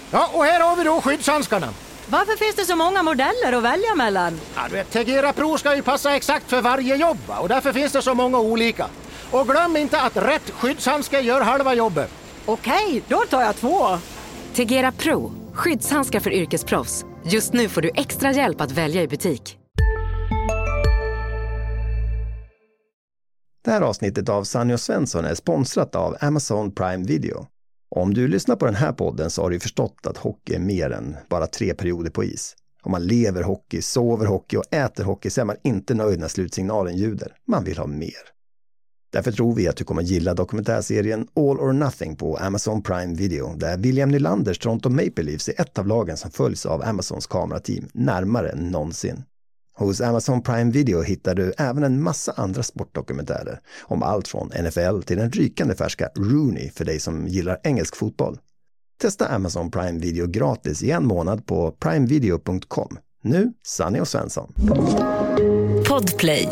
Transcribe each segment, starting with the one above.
Ja, och här har vi då skyddshandskarna. Varför finns det så många modeller att välja mellan? Ja, du vet, Tegera Pro ska ju passa exakt för varje jobb, och därför finns det så många olika. Och glöm inte att rätt skyddshandske gör halva jobbet. Okej, då tar jag 2. Tegera Pro, skyddshandskar för yrkesproffs. Just nu får du extra hjälp att välja i butik. Det här avsnittet av Sanny och Svensson är sponsrat av Amazon Prime Video. Om du lyssnar på den här podden så har du förstått att hockey är mer än bara 3 perioder på is. Om man lever hockey, sover hockey och äter hockey så är man inte nöjd när slutsignalen ljuder. Man vill ha mer. Därför tror vi att du kommer gilla dokumentärserien All or Nothing på Amazon Prime Video, där William Nylanders Toronto Maple Leafs är ett av lagen som följs av Amazons kamerateam närmare än någonsin. Hos Amazon Prime Video hittar du även en massa andra sportdokumentärer om allt från NFL till den rykande färska Rooney för dig som gillar engelsk fotboll. Testa Amazon Prime Video gratis i 1 månad på primevideo.com. Nu, Sanny och Svensson. Podplay.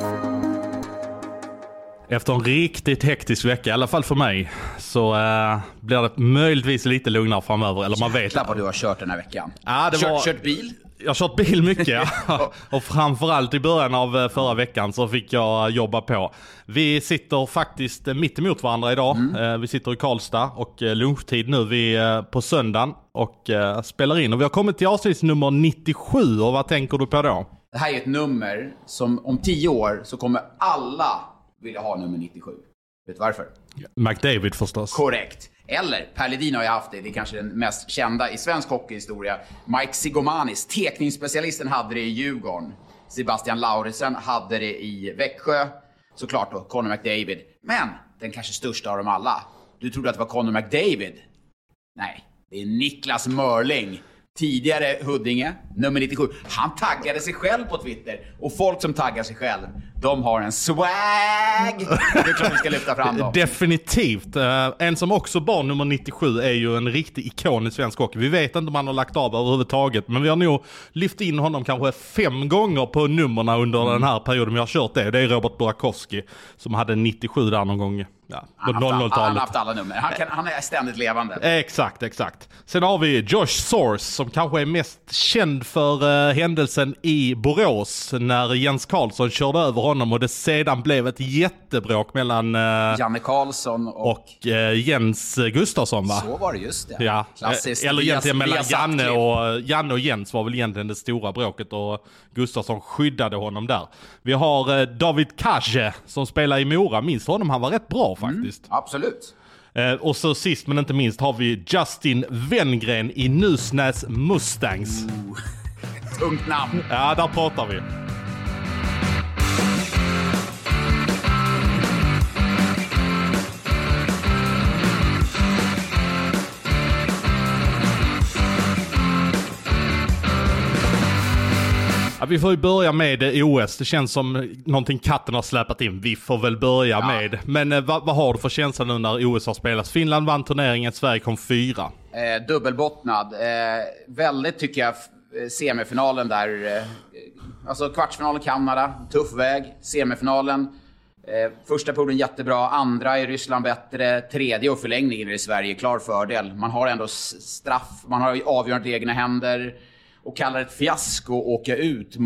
Efter en riktigt hektisk vecka, i alla fall för mig, så blir det möjligtvis lite lugnare framöver. Eller man vet. Jäklar vad du har kört den här veckan. Ja, Kört bil? Jag har kört bil mycket, ja. Och framförallt i början av förra veckan så fick jag jobba på. Vi sitter faktiskt mitt emot varandra idag. Vi sitter i Karlstad och lunchtid nu på söndagen och spelar in. Och vi har kommit till avsnitt nummer 97, och vad tänker du på då? Det här är ett nummer som om 10 år så kommer alla vilja ha nummer 97. Vet du varför? McDavid förstås. Korrekt. Eller, Per Ledin har ju haft det. Det är kanske den mest kända i svensk hockeyhistoria. Mike Sigomanis, tekningsspecialisten, hade det i Djurgården. Sebastian Lauritsen hade det i Växjö. Såklart då, Connor McDavid. Men den kanske största av dem alla. Du trodde att det var Connor McDavid? Nej, det är Niklas Mörling. Tidigare Huddinge, nummer 97. Han taggade sig själv på Twitter. Och folk som taggar sig själv, de har en swag. Det är klart vi ska lyfta fram dem. Definitivt. En som också bar nummer 97 är ju en riktig ikon i svensk hockey. Vi vet inte om han har lagt av överhuvudtaget, men vi har nog lyft in honom kanske 5 gånger på nummerna under den här perioden vi har kört det. Det är Robert Burakovsky som hade 97 där någon gång. Ja, på 00-talet. Han har haft alla nummer. Han är ständigt levande. Exakt. Sen har vi Josh Source som kanske är mest känd för händelsen i Borås när Jens Karlsson körde över honom och det sedan blev ett jättebråk mellan Janne Karlsson och Jens Gustafsson, va? Så var det, just det. Ja. Klassiskt. Eller egentligen mellan Janne och Jens var väl egentligen det stora bråket, och Gustafsson skyddade honom där. Vi har David Kaje som spelar i Mora. Minns honom, han var rätt bra faktiskt. Absolut. Och så sist men inte minst har vi Justin Wenngren i Nusnäs Mustangs. Tungt namn. Ja, där pratar vi. Ja, vi får ju börja med OS. Det känns som någonting katten har släpat in. Vi får väl börja med. Men vad har du för känsla nu när OS har spelats? Finland vann turneringen, Sverige kom 4. Dubbelbottnad. Väldigt, tycker jag, semifinalen där. Alltså kvartsfinalen Kanada, tuff väg. Semifinalen. Första perioden jättebra, andra är Ryssland bättre, tredje och förlängningen är i Sverige klar fördel. Man har ändå straff, man har avgörande i egna händer. Och kallar ett fiasko att åka ut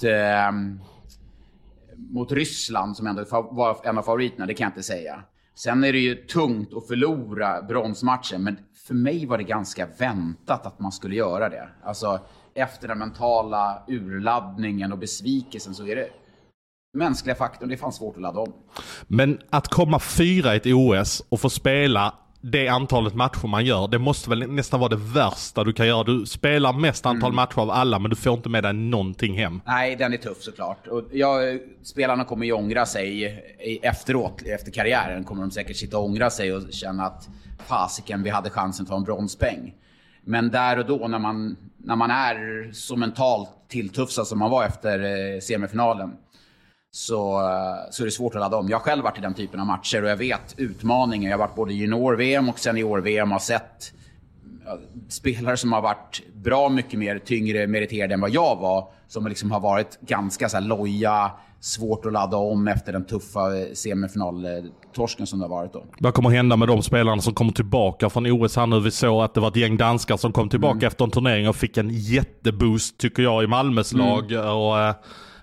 mot Ryssland som ändå var en av favoriterna, det kan jag inte säga. Sen är det ju tungt att förlora bronsmatchen, men för mig var det ganska väntat att man skulle göra det. Alltså efter den mentala urladdningen och besvikelsen så är det mänskliga faktorn, det är fan svårt att ladda om. Men att komma 4 i ett OS och få spela det antalet matcher man gör, det måste väl nästan vara det värsta du kan göra. Du spelar mest antal matcher av alla, men du får inte med dig någonting hem. Nej, den är tuff såklart. Och spelarna kommer ju ångra sig efteråt, efter karriären kommer de säkert sitta och ångra sig och känna att fasiken, vi hade chansen att ta en bronspeng. Men där och då när man är så mentalt tilltufsad som man var efter semifinalen, så är det svårt att ladda om. Jag har själv varit i den typen av matcher och jag vet utmaningen. Jag har varit både i junior-VM och sen i år-VM har sett spelare som har varit bra mycket mer tyngre meriterade än vad jag var, som liksom har varit ganska så här loja, svårt att ladda om efter den tuffa semifinaltorsken som det har varit då. Vad kommer hända med de spelarna som kommer tillbaka från OS här nu? Vi såg att det var ett gäng danskar som kom tillbaka efter en turnering och fick en jätteboost tycker jag i Malmös lag. Och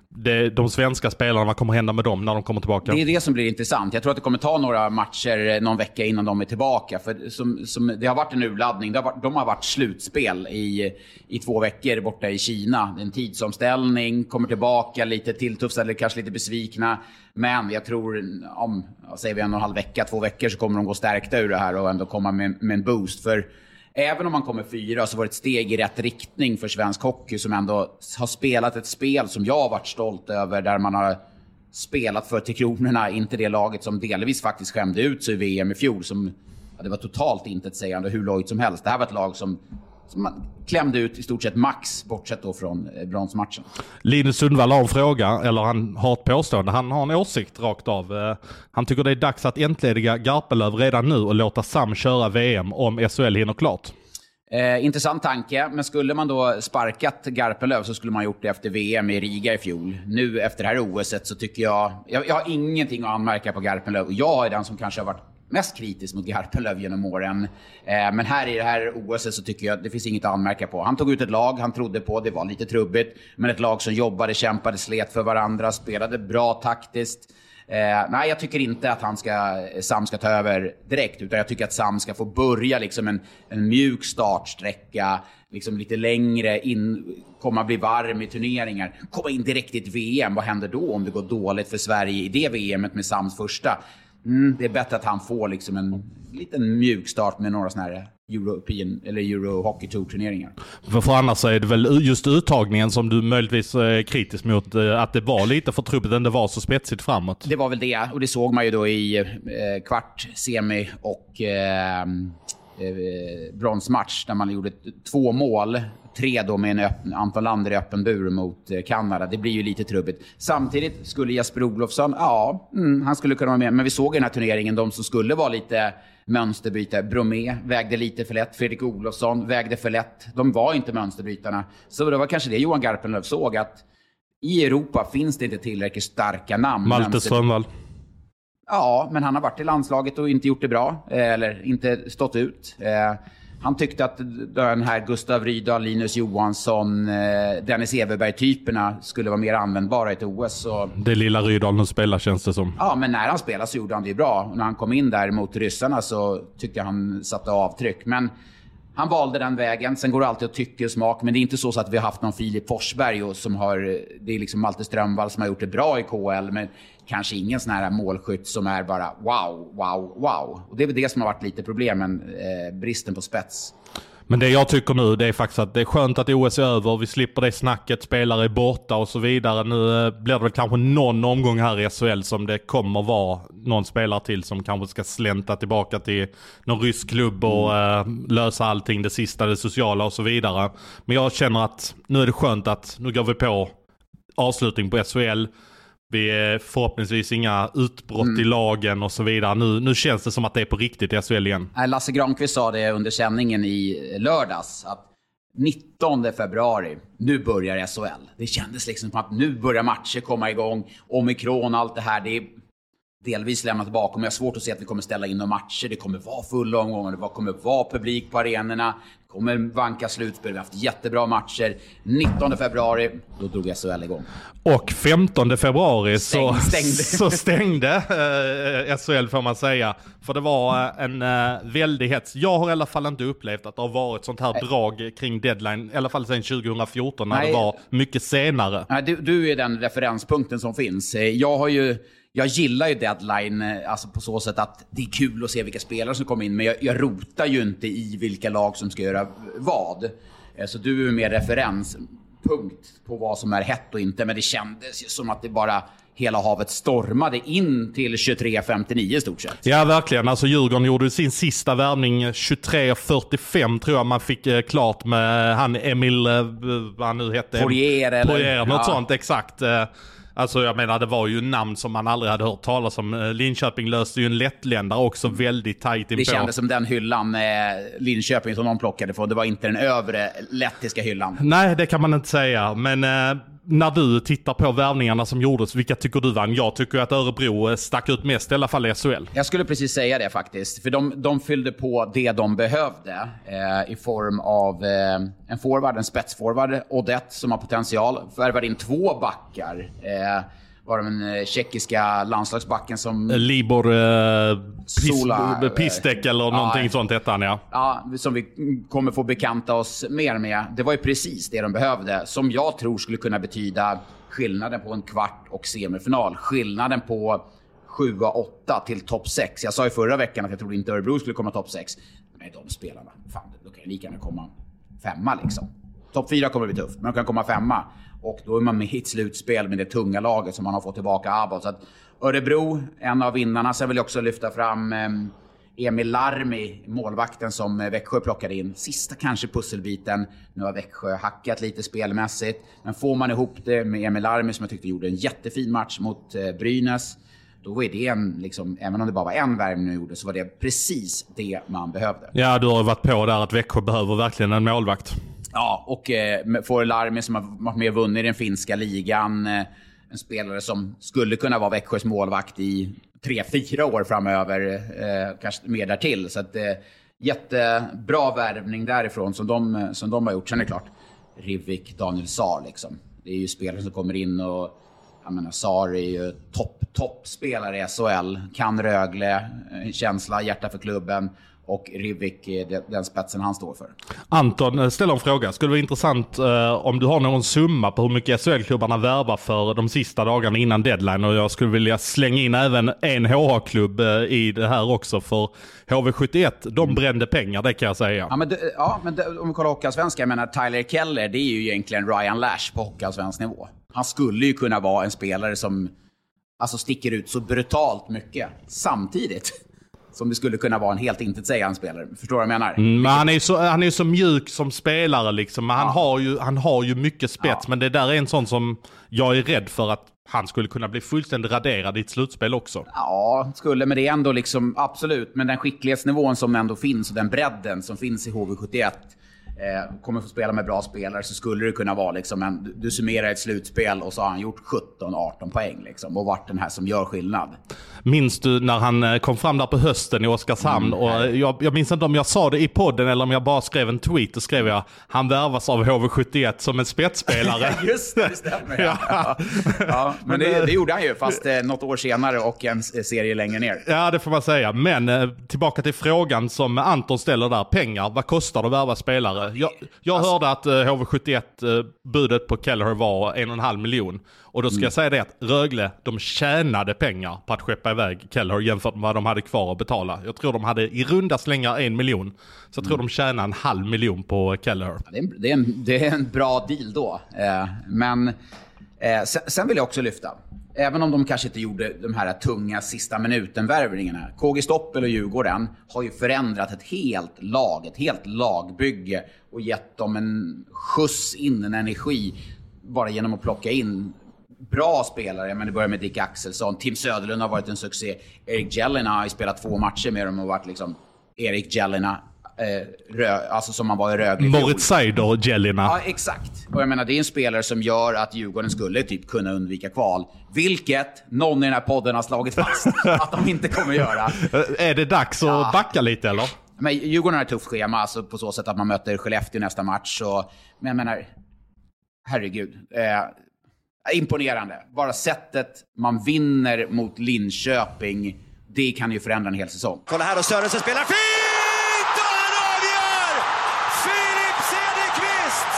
de svenska spelarna, vad kommer hända med dem när de kommer tillbaka? Det är det som blir intressant. Jag tror att det kommer ta några matcher någon vecka innan de är tillbaka. För det har varit en urladdning. De har varit slutspel i 2 veckor borta i Kina. En tidsomställning, kommer tillbaka lite tilltufsade eller kanske lite besvikna. Men jag tror om, säger vi 1,5 vecka, 2 veckor så kommer de gå stärkta ur det här och ändå komma med en boost. För även om man kommer 4 så var det ett steg i rätt riktning för svensk hockey som ändå har spelat ett spel som jag har varit stolt över, där man har spelat för 3 kronorna, inte det laget som delvis faktiskt skämde ut sig i VM i fjol som det var totalt intetsägande hur lojt som helst. Det här var ett lag som man klämde ut i stort sett max, bortsett då från bronsmatchen. Linus Sundvall har en fråga, eller han har ett påstående. Han har en åsikt rakt av. Han tycker det är dags att entlediga Garpenlöv redan nu och låta Sam köra VM om SHL hinner klart. Intressant tanke, men skulle man då sparkat Garpenlöv så skulle man gjort det efter VM i Riga i fjol. Nu efter det här OS:et så tycker jag har ingenting att anmärka på Garpenlöv. Jag är den som kanske har varit mest kritisk mot Garpenlöv genom åren. Men här i det här OS så tycker jag att det finns inget att anmärka på. Han tog ut ett lag han trodde på, det var lite trubbigt. Men ett lag som jobbade, kämpade, slet för varandra, spelade bra taktiskt. Nej, jag tycker inte att Sam ska ta över direkt, utan jag tycker att Sam ska få börja liksom en mjuk startsträcka, liksom lite längre in, bli varm i turneringar, komma in direkt i ett VM. Vad händer då om det går dåligt för Sverige i det VMet med Sams första? Det är bättre att han får liksom en liten mjuk start med några såna här European eller Euro Hockey Tour-turneringar. För annars är det väl just uttagningen som du möjligtvis är kritisk mot, att det var lite för trubbigt än det var så spetsigt framåt. Det var väl det, och det såg man ju då i kvart, semi och bronsmatch där man gjorde 2 mål. 3 då med Anton Lander i öppen bur mot Kanada. Det blir ju lite trubbigt. Samtidigt skulle Jesper Olofsson, han skulle kunna vara med. Men vi såg i den här turneringen de som skulle vara lite mönsterbytare. Bromé vägde lite för lätt. Fredrik Olofsson vägde för lätt. De var inte mönsterbrytarna. Så det var kanske det Johan Garpenlöv såg, att i Europa finns det inte tillräckligt starka namn. Malte Strömvall. Ja, men han har varit i landslaget och inte gjort det bra. Eller inte stått ut. Han tyckte att den här Gustav Rydahl, Linus Johansson, Dennis Everberg-typerna skulle vara mer användbara i ett OS. Så... Det lilla Rydahl nu spelar, känns det som. Ja, men när han spelade så gjorde han det bra. Och när han kom in där mot ryssarna så tyckte han satte avtryck. Men han valde den vägen. Sen går det alltid att tycka och smak. Men det är inte så att vi har haft någon Filip Forsberg och som har... Det är liksom Malte Strömvall som har gjort det bra i KL. Men kanske ingen sån här målskytt som är bara wow. Och det är väl det som har varit lite problemen. Bristen på spets. Men det jag tycker nu, det är faktiskt att det är skönt att OS är över. Vi slipper det snacket, spelare är borta och så vidare. Nu blir det väl kanske någon omgång här i SHL som det kommer vara någon spelare till som kanske ska slänta tillbaka till någon rysk klubb och lösa allting, det sista, det sociala och så vidare. Men jag känner att nu är det skönt att nu går vi på avslutning på SHL. Vi är förhoppningsvis inga utbrott i lagen och så vidare. Nu känns det som att det är på riktigt i SHL igen. Lasse Granqvist sa det under sändningen i lördags att 19 februari, nu börjar SHL. Det kändes liksom som att nu börjar matcher komma igång. Omikron, allt det här, det är delvis lämnat bakom. Jag har svårt att se att vi kommer ställa in några matcher. Det kommer vara fulla omgångar, det kommer vara publik på arenorna. Det kommer vanka slutspel. Vi har haft jättebra matcher. 19 februari, då drog SHL igång. Och 15 februari så stängde SHL, får man säga. För det var en väldig hets. Jag har i alla fall inte upplevt att det har varit sånt här drag kring deadline. I alla fall sedan 2014 när det var mycket senare. Nej, du är den referenspunkten som finns. Jag gillar ju deadline, alltså på så sätt att det är kul att se vilka spelare som kommer in. Men jag rotar ju inte i vilka lag som ska göra vad. Så du är mer referenspunkt på vad som är hett och inte. Men det kändes som att det bara hela havet stormade in till 23:59 i stort sett. Ja, verkligen. Alltså Djurgården gjorde sin sista värvning 23:45 tror jag man fick klart med han Emil, vad han nu hette. Poirier, något sånt, exakt. Alltså jag menar, det var ju namn som man aldrig hade hört talas om. Linköping löste ju en lättländare också väldigt tajt inpå. Det kändes som den hyllan Linköping som de plockade för. Det var inte den övre lettiska hyllan. Nej, det kan man inte säga. Men när du tittar på värvningarna som gjordes, vilka tycker du vann? Jag tycker att Örebro stack ut mest, i alla fall i SHL. Jag skulle precis säga det faktiskt. För de fyllde på det de behövde i form av en forward, en spetsforward, Odette som har potential. Värvade in 2 backar. Var den tjeckiska landslagsbacken som... Libor Pistek eller någonting sånt hette han, ja. Ja, som vi kommer få bekanta oss mer med. Det var ju precis det de behövde. Som jag tror skulle kunna betyda skillnaden på en kvart och semifinal. Skillnaden på 7-8 till topp 6. Jag sa ju förra veckan att jag trodde inte Örebro skulle komma topp 6. Nej, de spelarna. Fan, då kan jag lika gärna komma 5 liksom. Topp 4 kommer bli tufft, men de kan komma 5. Och då är man med i ett slutspel med det tunga laget som man har fått tillbaka Abbott. Så att Örebro, en av vinnarna. Sen vill jag också lyfta fram Emil Larmi, målvakten som Växjö plockade in. Sista kanske pusselbiten. Nu har Växjö hackat lite spelmässigt. Men får man ihop det med Emil Larmi som jag tyckte gjorde en jättefin match mot Brynäs. Då är det liksom, även om det bara var en värvning gjorde, så var det precis det man behövde. Ja, du har varit på där att Växjö behöver verkligen en målvakt. Ja, och får Larmi som har varit med och vunnit i den finska ligan. En spelare som skulle kunna vara Växjös målvakt i 3-4 år framöver. Kanske mer därtill. Så att jättebra värvning därifrån som de har gjort. Sen är det klart, Rivik, Daniel Saar liksom. Det är ju spelare som kommer in och... Jag menar, Saar är ju toppspelare i SHL. Kan Rögle, känsla, hjärta för klubben. Och Rivik är den spetsen han står för. Anton, ställ en fråga. Skulle det vara intressant om du har någon summa på hur mycket SHL-klubbarna värvar för de sista dagarna innan deadline. Och jag skulle vilja slänga in även en HA-klubb i det här också. För HV71, de brände pengar, det kan jag säga. Ja, men om vi kollar Hockeyallsvenska, jag menar Tyler Keller, det är ju egentligen Ryan Lash på Hockeyallsvensk nivå. Han skulle ju kunna vara en spelare som alltså sticker ut så brutalt mycket samtidigt som det skulle kunna vara en helt intetsägande spelare. Förstår du vad jag menar? Men han är så mjuk som spelare liksom. Men han har ju mycket spets. Men det där är en sån som jag är rädd för att han skulle kunna bli fullständigt raderad i ett slutspel också. Ja, men det är ändå liksom absolut. Men den skicklighetsnivån som ändå finns och den bredden som finns i HV71 kommer få spela med bra spelare, så skulle det kunna vara liksom du summerar ett slutspel och så har han gjort 17-18 poäng liksom, och varit den här som gör skillnad. Minns du när han kom fram där på hösten i Oskarshamn? Och jag minns inte om jag sa det i podden eller om jag bara skrev en tweet och skrev jag han värvas av HV71 som en spetsspelare. Just det stämmer. Ja, men det gjorde han ju, fast något år senare och en serie längre ner. Ja, det får man säga. Men tillbaka till frågan som Anton ställer där. Pengar, vad kostar det att värva spelare? Jag hörde att HV71 budet på Keller var 1,5 miljon. Och då ska jag säga det att Rögle, de tjänade pengar på att skeppa iväg Keller jämfört med vad de hade kvar att betala. Jag tror de hade i runda slängar 1 miljon. Så jag tror de tjänade 0,5 miljon på Keller. Det är en bra deal då. Men sen vill jag också lyfta. Även om de kanske inte gjorde de här tunga sista minuten-värvningarna. KG Stoppel och Djurgården har ju förändrat ett helt lagbygge och gett dem en skjuts in, en energi bara genom att plocka in bra spelare. Men det börjar med Dick Axelsson. Tim Söderlund har varit en succé. Erik Jelena har ju spelat 2 matcher med dem och varit liksom Erik Jelena. Alltså som man var i Rögle. Moritz Seider, Jelena. Ja, exakt. Och jag menar, det är en spelare som gör att Djurgården skulle typ kunna undvika kval. Vilket någon i den här podden har slagit fast att de inte kommer göra. Är det dags att backa lite eller? Men Djurgården har ett tufft schema, alltså på så sätt att man möter Skellefteå nästa match. Men jag menar, herregud. Imponerande. Bara sättet man vinner mot Linköping, det kan ju förändra en hel säsong. Kolla här, och Sörensen spelar fint! Och han avgör! Filip Cederqvist!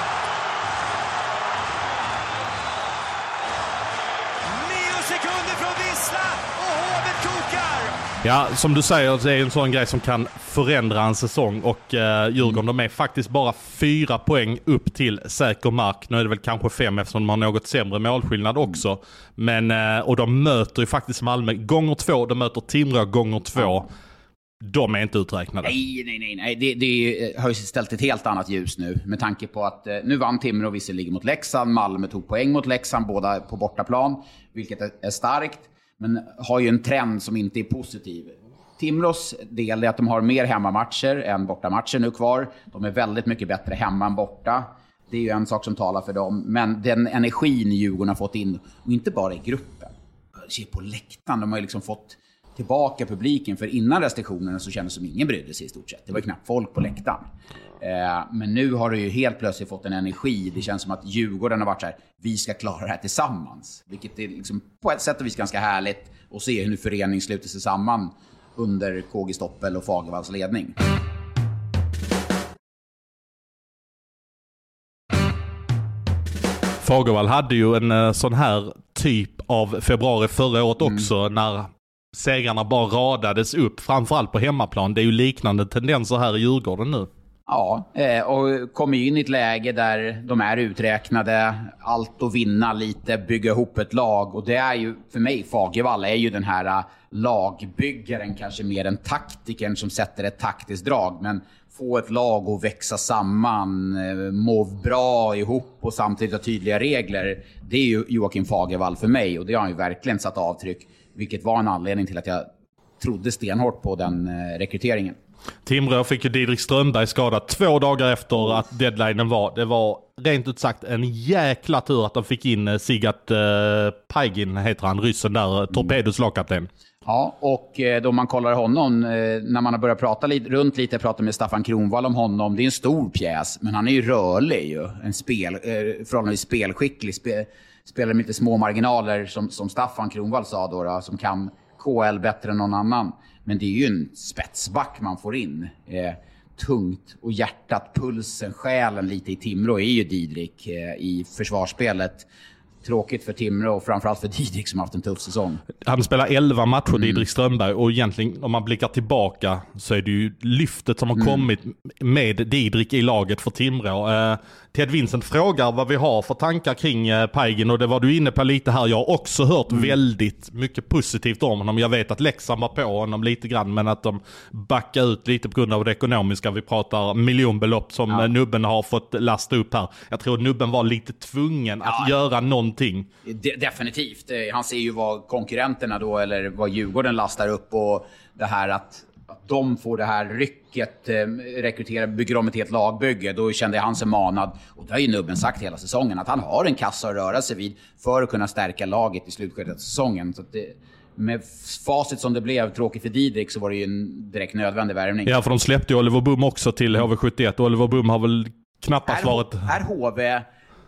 9 sekunder från Vissla och Hovet kokar! Ja, som du säger, det är en sån grej som kan förändra en säsong. Och Djurgården, de är faktiskt bara 4 poäng upp till säker mark. Nu är det väl kanske 5 eftersom de har något sämre målskillnad också. Men, och de möter ju faktiskt Malmö gånger 2. De möter Timrå gånger 2. De är inte uträknade. Nej. Det har ju ställt ett helt annat ljus nu. Med tanke på att nu vann Timrå visserligen mot Leksand. Malmö tog poäng mot Leksand, båda på bortaplan. Vilket är starkt. Men har ju en trend som inte är positiv. Timrås del är att de har mer hemmamatcher än bortamatcher nu kvar. De är väldigt mycket bättre hemma än borta. Det är ju en sak som talar för dem. Men den energin Djurgården har fått in, och inte bara i gruppen. Se på läktaren, de har ju liksom fått tillbaka publiken. För innan restriktionerna så kändes det som ingen brydde sig i stort sett. Det var knappt folk på läktaren. Men nu har det ju helt plötsligt fått en energi. Det känns som att Djurgården har varit så här, vi ska klara det här tillsammans. Vilket är liksom på ett sätt och vis ganska härligt att se hur nu föreningen sluter sig samman under KG Stoppel och Fagervalls ledning. Fagervall hade ju en sån här typ av februari förra året också när segrarna bara radades upp, framförallt på hemmaplan. Det är ju liknande tendenser här i Djurgården nu. Ja, och kommer in i ett läge där de är uträknade, allt att vinna lite, bygga ihop ett lag. Och det är ju, för mig, Fagervall är ju den här lagbyggaren, kanske mer än taktikern som sätter ett taktiskt drag. Men få ett lag att växa samman, må bra ihop och samtidigt ha tydliga regler. Det är ju Joakim Fagervall för mig, och det har han ju verkligen satt avtryck. Vilket var en anledning till att jag trodde stenhårt på den rekryteringen. Timrå fick ju Didrik Strömberg skadad 2 dagar efter att deadlinen var. Det var rent ut sagt en jäkla tur att de fick in Sigart Paigin, heter han, ryssen där, Torpedos lagkapten. Ja, och då man kollar honom, när man har börjat prata prata med Staffan Kronwall om honom, det är en stor pjäs, men han är ju rörlig ju, förhållandevis spelskicklig, spelar med lite små marginaler som Staffan Kronwall sa då, som kan KL bättre än någon annan. Men det är ju en spetsback man får in. Tungt och hjärtat, pulsen, själen lite i Timrå är ju Didrik i försvarsspelet. Tråkigt för Timrå och framförallt för Didrik som har haft en tuff säsong. Han spelar 11 matcher, Didrik Strömberg, och egentligen om man blickar tillbaka så är det ju lyftet som har kommit med Didrik i laget för Timrå. Ted Vincent frågar vad vi har för tankar kring Paigin, och det var du inne på lite här. Jag har också hört väldigt mycket positivt om honom. Jag vet att Leksand var på honom lite grann, men att de backar ut lite på grund av det ekonomiska. Vi pratar miljonbelopp som nubben har fått lasta upp här. Jag tror nubben var lite tvungen att göra någonting. Definitivt. Han ser ju vad konkurrenterna då, eller vad Djurgården lastar upp, och det här att de får det här rycket, bygger om ett helt lagbygge. Då kände han sig manad, och det har ju nubben sagt hela säsongen, att han har en kassa att röra sig vid för att kunna stärka laget i slutskedet av säsongen. Så att med facit som det blev, tråkigt för Didrik, så var det ju en direkt nödvändig värvning. Ja, för de släppte ju Oliver Boom också till HV71. Oliver Boom har väl knappast varit... Är HV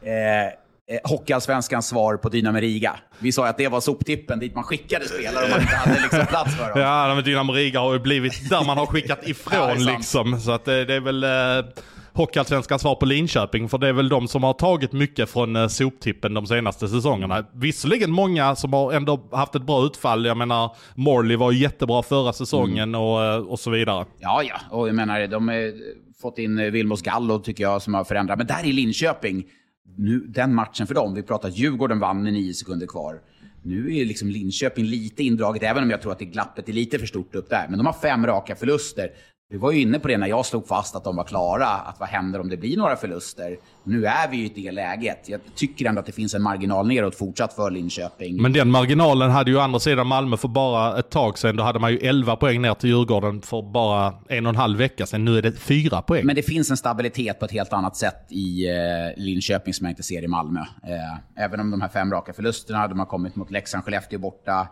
Hockeyallsvenskans svar på Dynamo Riga? Vi sa att det var soptippen dit man skickade spelare om man inte hade liksom plats för dem. Ja, men Dynamo Riga har ju blivit där man har skickat ifrån liksom. Så att det är väl Hockeyallsvenskans svar på Linköping, för det är väl de som har tagit mycket från soptippen de senaste säsongerna. Visserligen många som har ändå haft ett bra utfall. Jag menar, Morley var ju jättebra förra säsongen och så vidare. Ja, och jag menar, de har fått in Vilmos Gallo tycker jag som har förändrat. Men där i Linköping, nu, den matchen för dem, vi pratar att Djurgården vann med 9 sekunder kvar. Nu är liksom Linköping lite indraget, även om jag tror att det glappet är lite för stort upp där. Men de har 5 raka förluster. Vi var ju inne på det när jag slog fast att de var klara. Att vad händer om det blir några förluster? Nu är vi ju i det läget. Jag tycker ändå att det finns en marginal neråt fortsatt för Linköping. Men den marginalen hade ju andra sidan Malmö för bara ett tag sedan. Då hade man ju 11 poäng ner till Djurgården för bara 1,5 vecka sedan. Nu är det 4 poäng. Men det finns en stabilitet på ett helt annat sätt i Linköping som jag inte ser i Malmö. Även om de här 5 raka förlusterna, de har kommit mot Leksand, Skellefteå borta.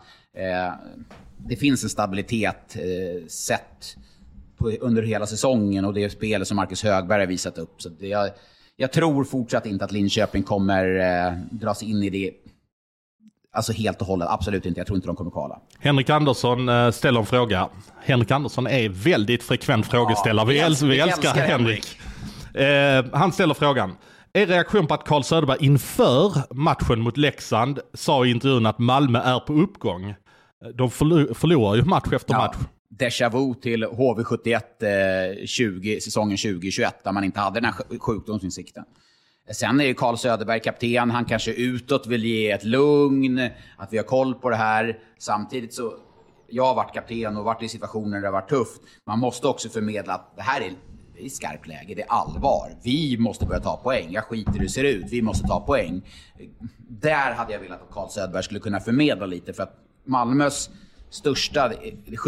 Det finns en stabilitet sett under hela säsongen, och det spelet som Marcus Högberg har visat upp. Så jag tror fortsatt inte att Linköping kommer dras in i det, alltså helt och hållet. Absolut inte, jag tror inte de kommer kvala. Henrik Andersson ställer en fråga. Henrik Andersson är väldigt frekvent frågeställare. Vi älskar Henrik. Han ställer frågan: är reaktion på att Carl Söderberg inför matchen mot Leksand sa i intervjun att Malmö är på uppgång? De förlorar ju match efter match. Déjà vu till HV71 säsongen 2021, där man inte hade den här sjukdomsinsikten. Sen är ju Carl Söderberg kapten. Han kanske utåt vill ge ett lugn, att vi har koll på det här. Samtidigt så, jag har varit kapten och varit i situationer där det har varit tufft. Man måste också förmedla att det här är i skarpt läge, det är allvar. Vi måste börja ta poäng. Jag skiter hur det ser ut, vi måste ta poäng. Där hade jag velat att Carl Söderberg skulle kunna förmedla lite, för att Malmös största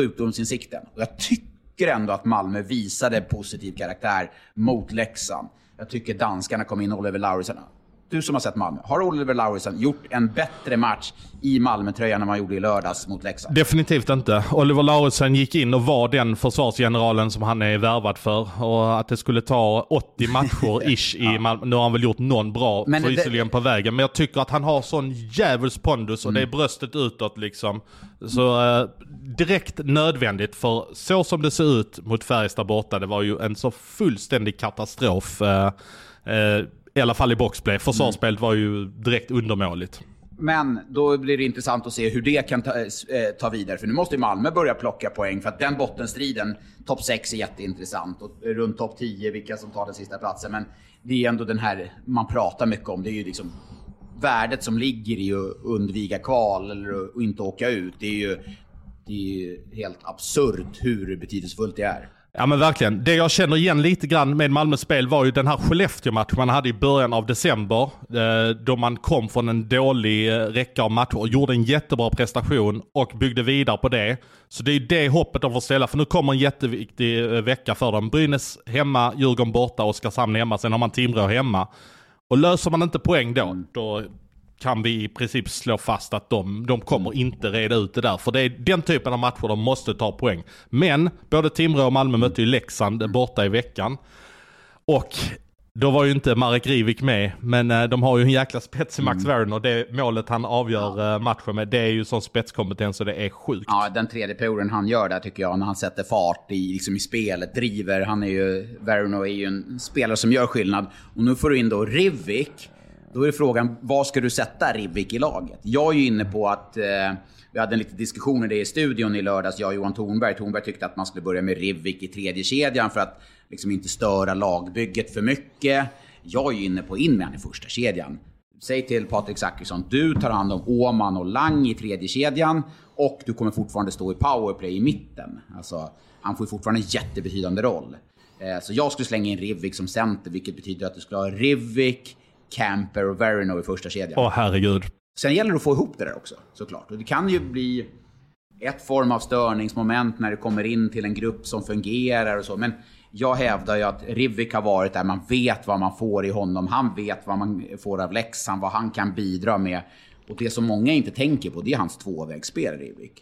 sjukdomsinsikten. Och jag tycker ändå att Malmö visade positiv karaktär mot Leksand. Jag tycker danskarna kom in Oliver Lauritsen. Du som har sett Malmö, har Oliver Lauritsen gjort en bättre match i Malmö-tröjan än man gjorde i lördags mot Leksand? Definitivt inte. Oliver Lauritsen gick in och var den försvarsgeneralen som han är värvad för. Och att det skulle ta 80 matcher ish i Malmö. Nu har han väl gjort någon bra visserligen på vägen. Men jag tycker att han har sån djävuls pondus och det är bröstet utåt liksom. Så direkt nödvändigt, för så som det ser ut mot Färjestad borta, det var ju en så fullständig katastrof. I alla fall i boxplay. Försvarsspelet var ju direkt undermåligt. Men då blir det intressant att se hur det kan ta vidare. För nu måste ju Malmö börja plocka poäng. För att den bottenstriden, topp 6 är jätteintressant. Och runt topp 10, vilka som tar den sista platsen. Men det är ändå den här man pratar mycket om. Det är ju liksom värdet som ligger i att undvika kval eller att inte åka ut. Det är ju helt absurt hur betydelsefullt det är. Ja men verkligen. Det jag känner igen lite grann med Malmös spel var ju den här Skellefteå-match man hade i början av december. Då man kom från en dålig räcka av matcher och gjorde en jättebra prestation och byggde vidare på det. Så det är det hoppet de får ställa, för nu kommer en jätteviktig vecka för dem. Brynäs hemma, Djurgården borta, Oskarshamn hemma, sen har man Timrå hemma. Och löser man inte poäng då kan vi i princip slå fast att de kommer inte reda ut det där. För det är den typen av matcher de måste ta poäng. Men både Timrå och Malmö mötte ju Leksand borta i veckan. Och då var ju inte Marek Rivik med. Men de har ju en jäkla spets i Max Werner. Det målet han avgör matchen med, det är ju sån spetskompetens och det är sjukt. Ja, den tredje perioden han gör där tycker jag, när han sätter fart i spelet, driver. Werner är ju en spelare som gör skillnad. Och nu får du in då Rivik. Då är frågan, vad ska du sätta Rivik i laget? Jag är ju inne på att vi hade en liten diskussion i det i studion i lördags, jag och Johan Thornberg. Thornberg tyckte att man skulle börja med Rivik i tredje kedjan för att liksom inte störa lagbygget för mycket. Jag är ju inne på in med han i första kedjan. Säg till Patrik Zackrisson, du tar hand om Åman och Lang i tredje kedjan och du kommer fortfarande stå i powerplay i mitten. Alltså, han får ju fortfarande en jättebetydande roll. Så jag skulle slänga in Rivik som center, vilket betyder att du skulle ha Rivik, Camper och Verino i första kedjan. Herregud. Sen gäller det att få ihop det där också, såklart. Och det kan ju bli ett form av störningsmoment när det kommer in till en grupp som fungerar och så. Men jag hävdar ju att Rivik har varit där. Man vet vad man får i honom. Han vet vad man får av Leksand, vad han kan bidra med. Och det som många inte tänker på, det är hans tvåvägsspel, Rivik.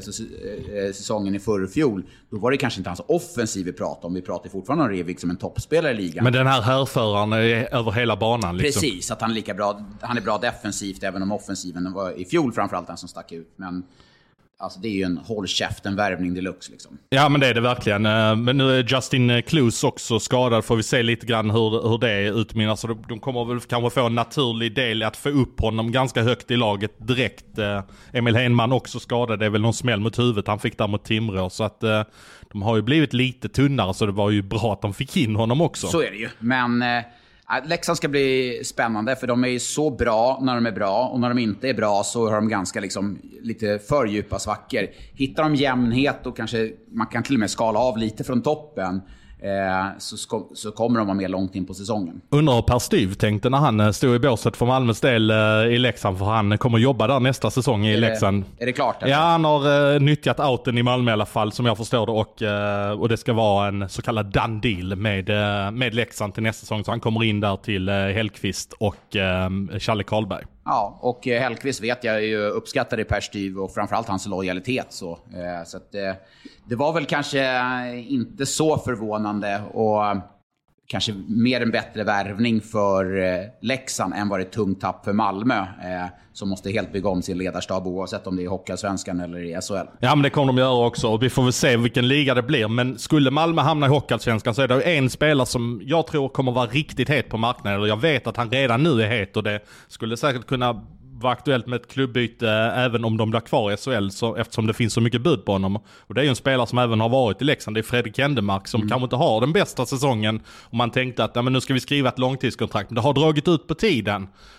Säsongen i förrfjol, då var det kanske inte hans offensiv vi pratade om. Vi pratar fortfarande om Rivik som en toppspelare i ligan. Men den här härföraren är över hela banan liksom. Precis, att han är lika bra. Han är bra defensivt, även om offensiven var i fjol framförallt den som stack ut. Men alltså det är ju en håll käften värvning deluxe liksom. Ja men det är det verkligen. Men nu är Justin Klus också skadad. Får vi se lite grann hur det utmynnar. Så de kommer väl kanske få en naturlig del att få upp honom ganska högt i laget direkt. Emil Henman också skadad. Det är väl någon smäll mot huvudet han fick där mot Timrå. Så att de har ju blivit lite tunnare, så det var ju bra att de fick in honom också. Så är det ju. Men Leksand ska bli spännande, för de är så bra när de är bra, och när de inte är bra så har de ganska liksom lite för djupa svackor. Hittar de jämnhet och kanske man kan till och med skala av lite från toppen, så kommer de vara med långt in på säsongen. Undrar hur Per Styv tänkte när han stod i båset för Malmös del i Leksand, för han kommer jobba där nästa säsong i Leksand. Är det klart? Ja, han har nyttjat outen i Malmö i alla fall, som jag förstår det, och det ska vara en så kallad done deal med Leksand till nästa säsong, så han kommer in där till Hellqvist och Challe Karlberg. Ja, och Hellqvist vet jag ju uppskattade Per Styv och framförallt hans lojalitet. Så att, det var väl kanske inte så förvånande och kanske mer en bättre värvning för Leksand än var det tungt tapp för Malmö, som måste helt bygga om sin ledarstab oavsett om det är Hockeyallsvenskan eller i SHL. Ja, men det kommer de göra också, och vi får väl se vilken liga det blir. Men skulle Malmö hamna i Hockeyallsvenskan så är det en spelare som jag tror kommer vara riktigt het på marknaden, eller jag vet att han redan nu är het, och det skulle säkert kunna vara aktuellt med ett klubbyte även om de blir kvar i SHL, så, eftersom det finns så mycket bud på honom. Och det är ju en spelare som även har varit i Leksand. Det är Fredrik Endemark som kanske inte har den bästa säsongen, och man tänkte att men nu ska vi skriva ett långtidskontrakt, men det har dragit ut på tiden.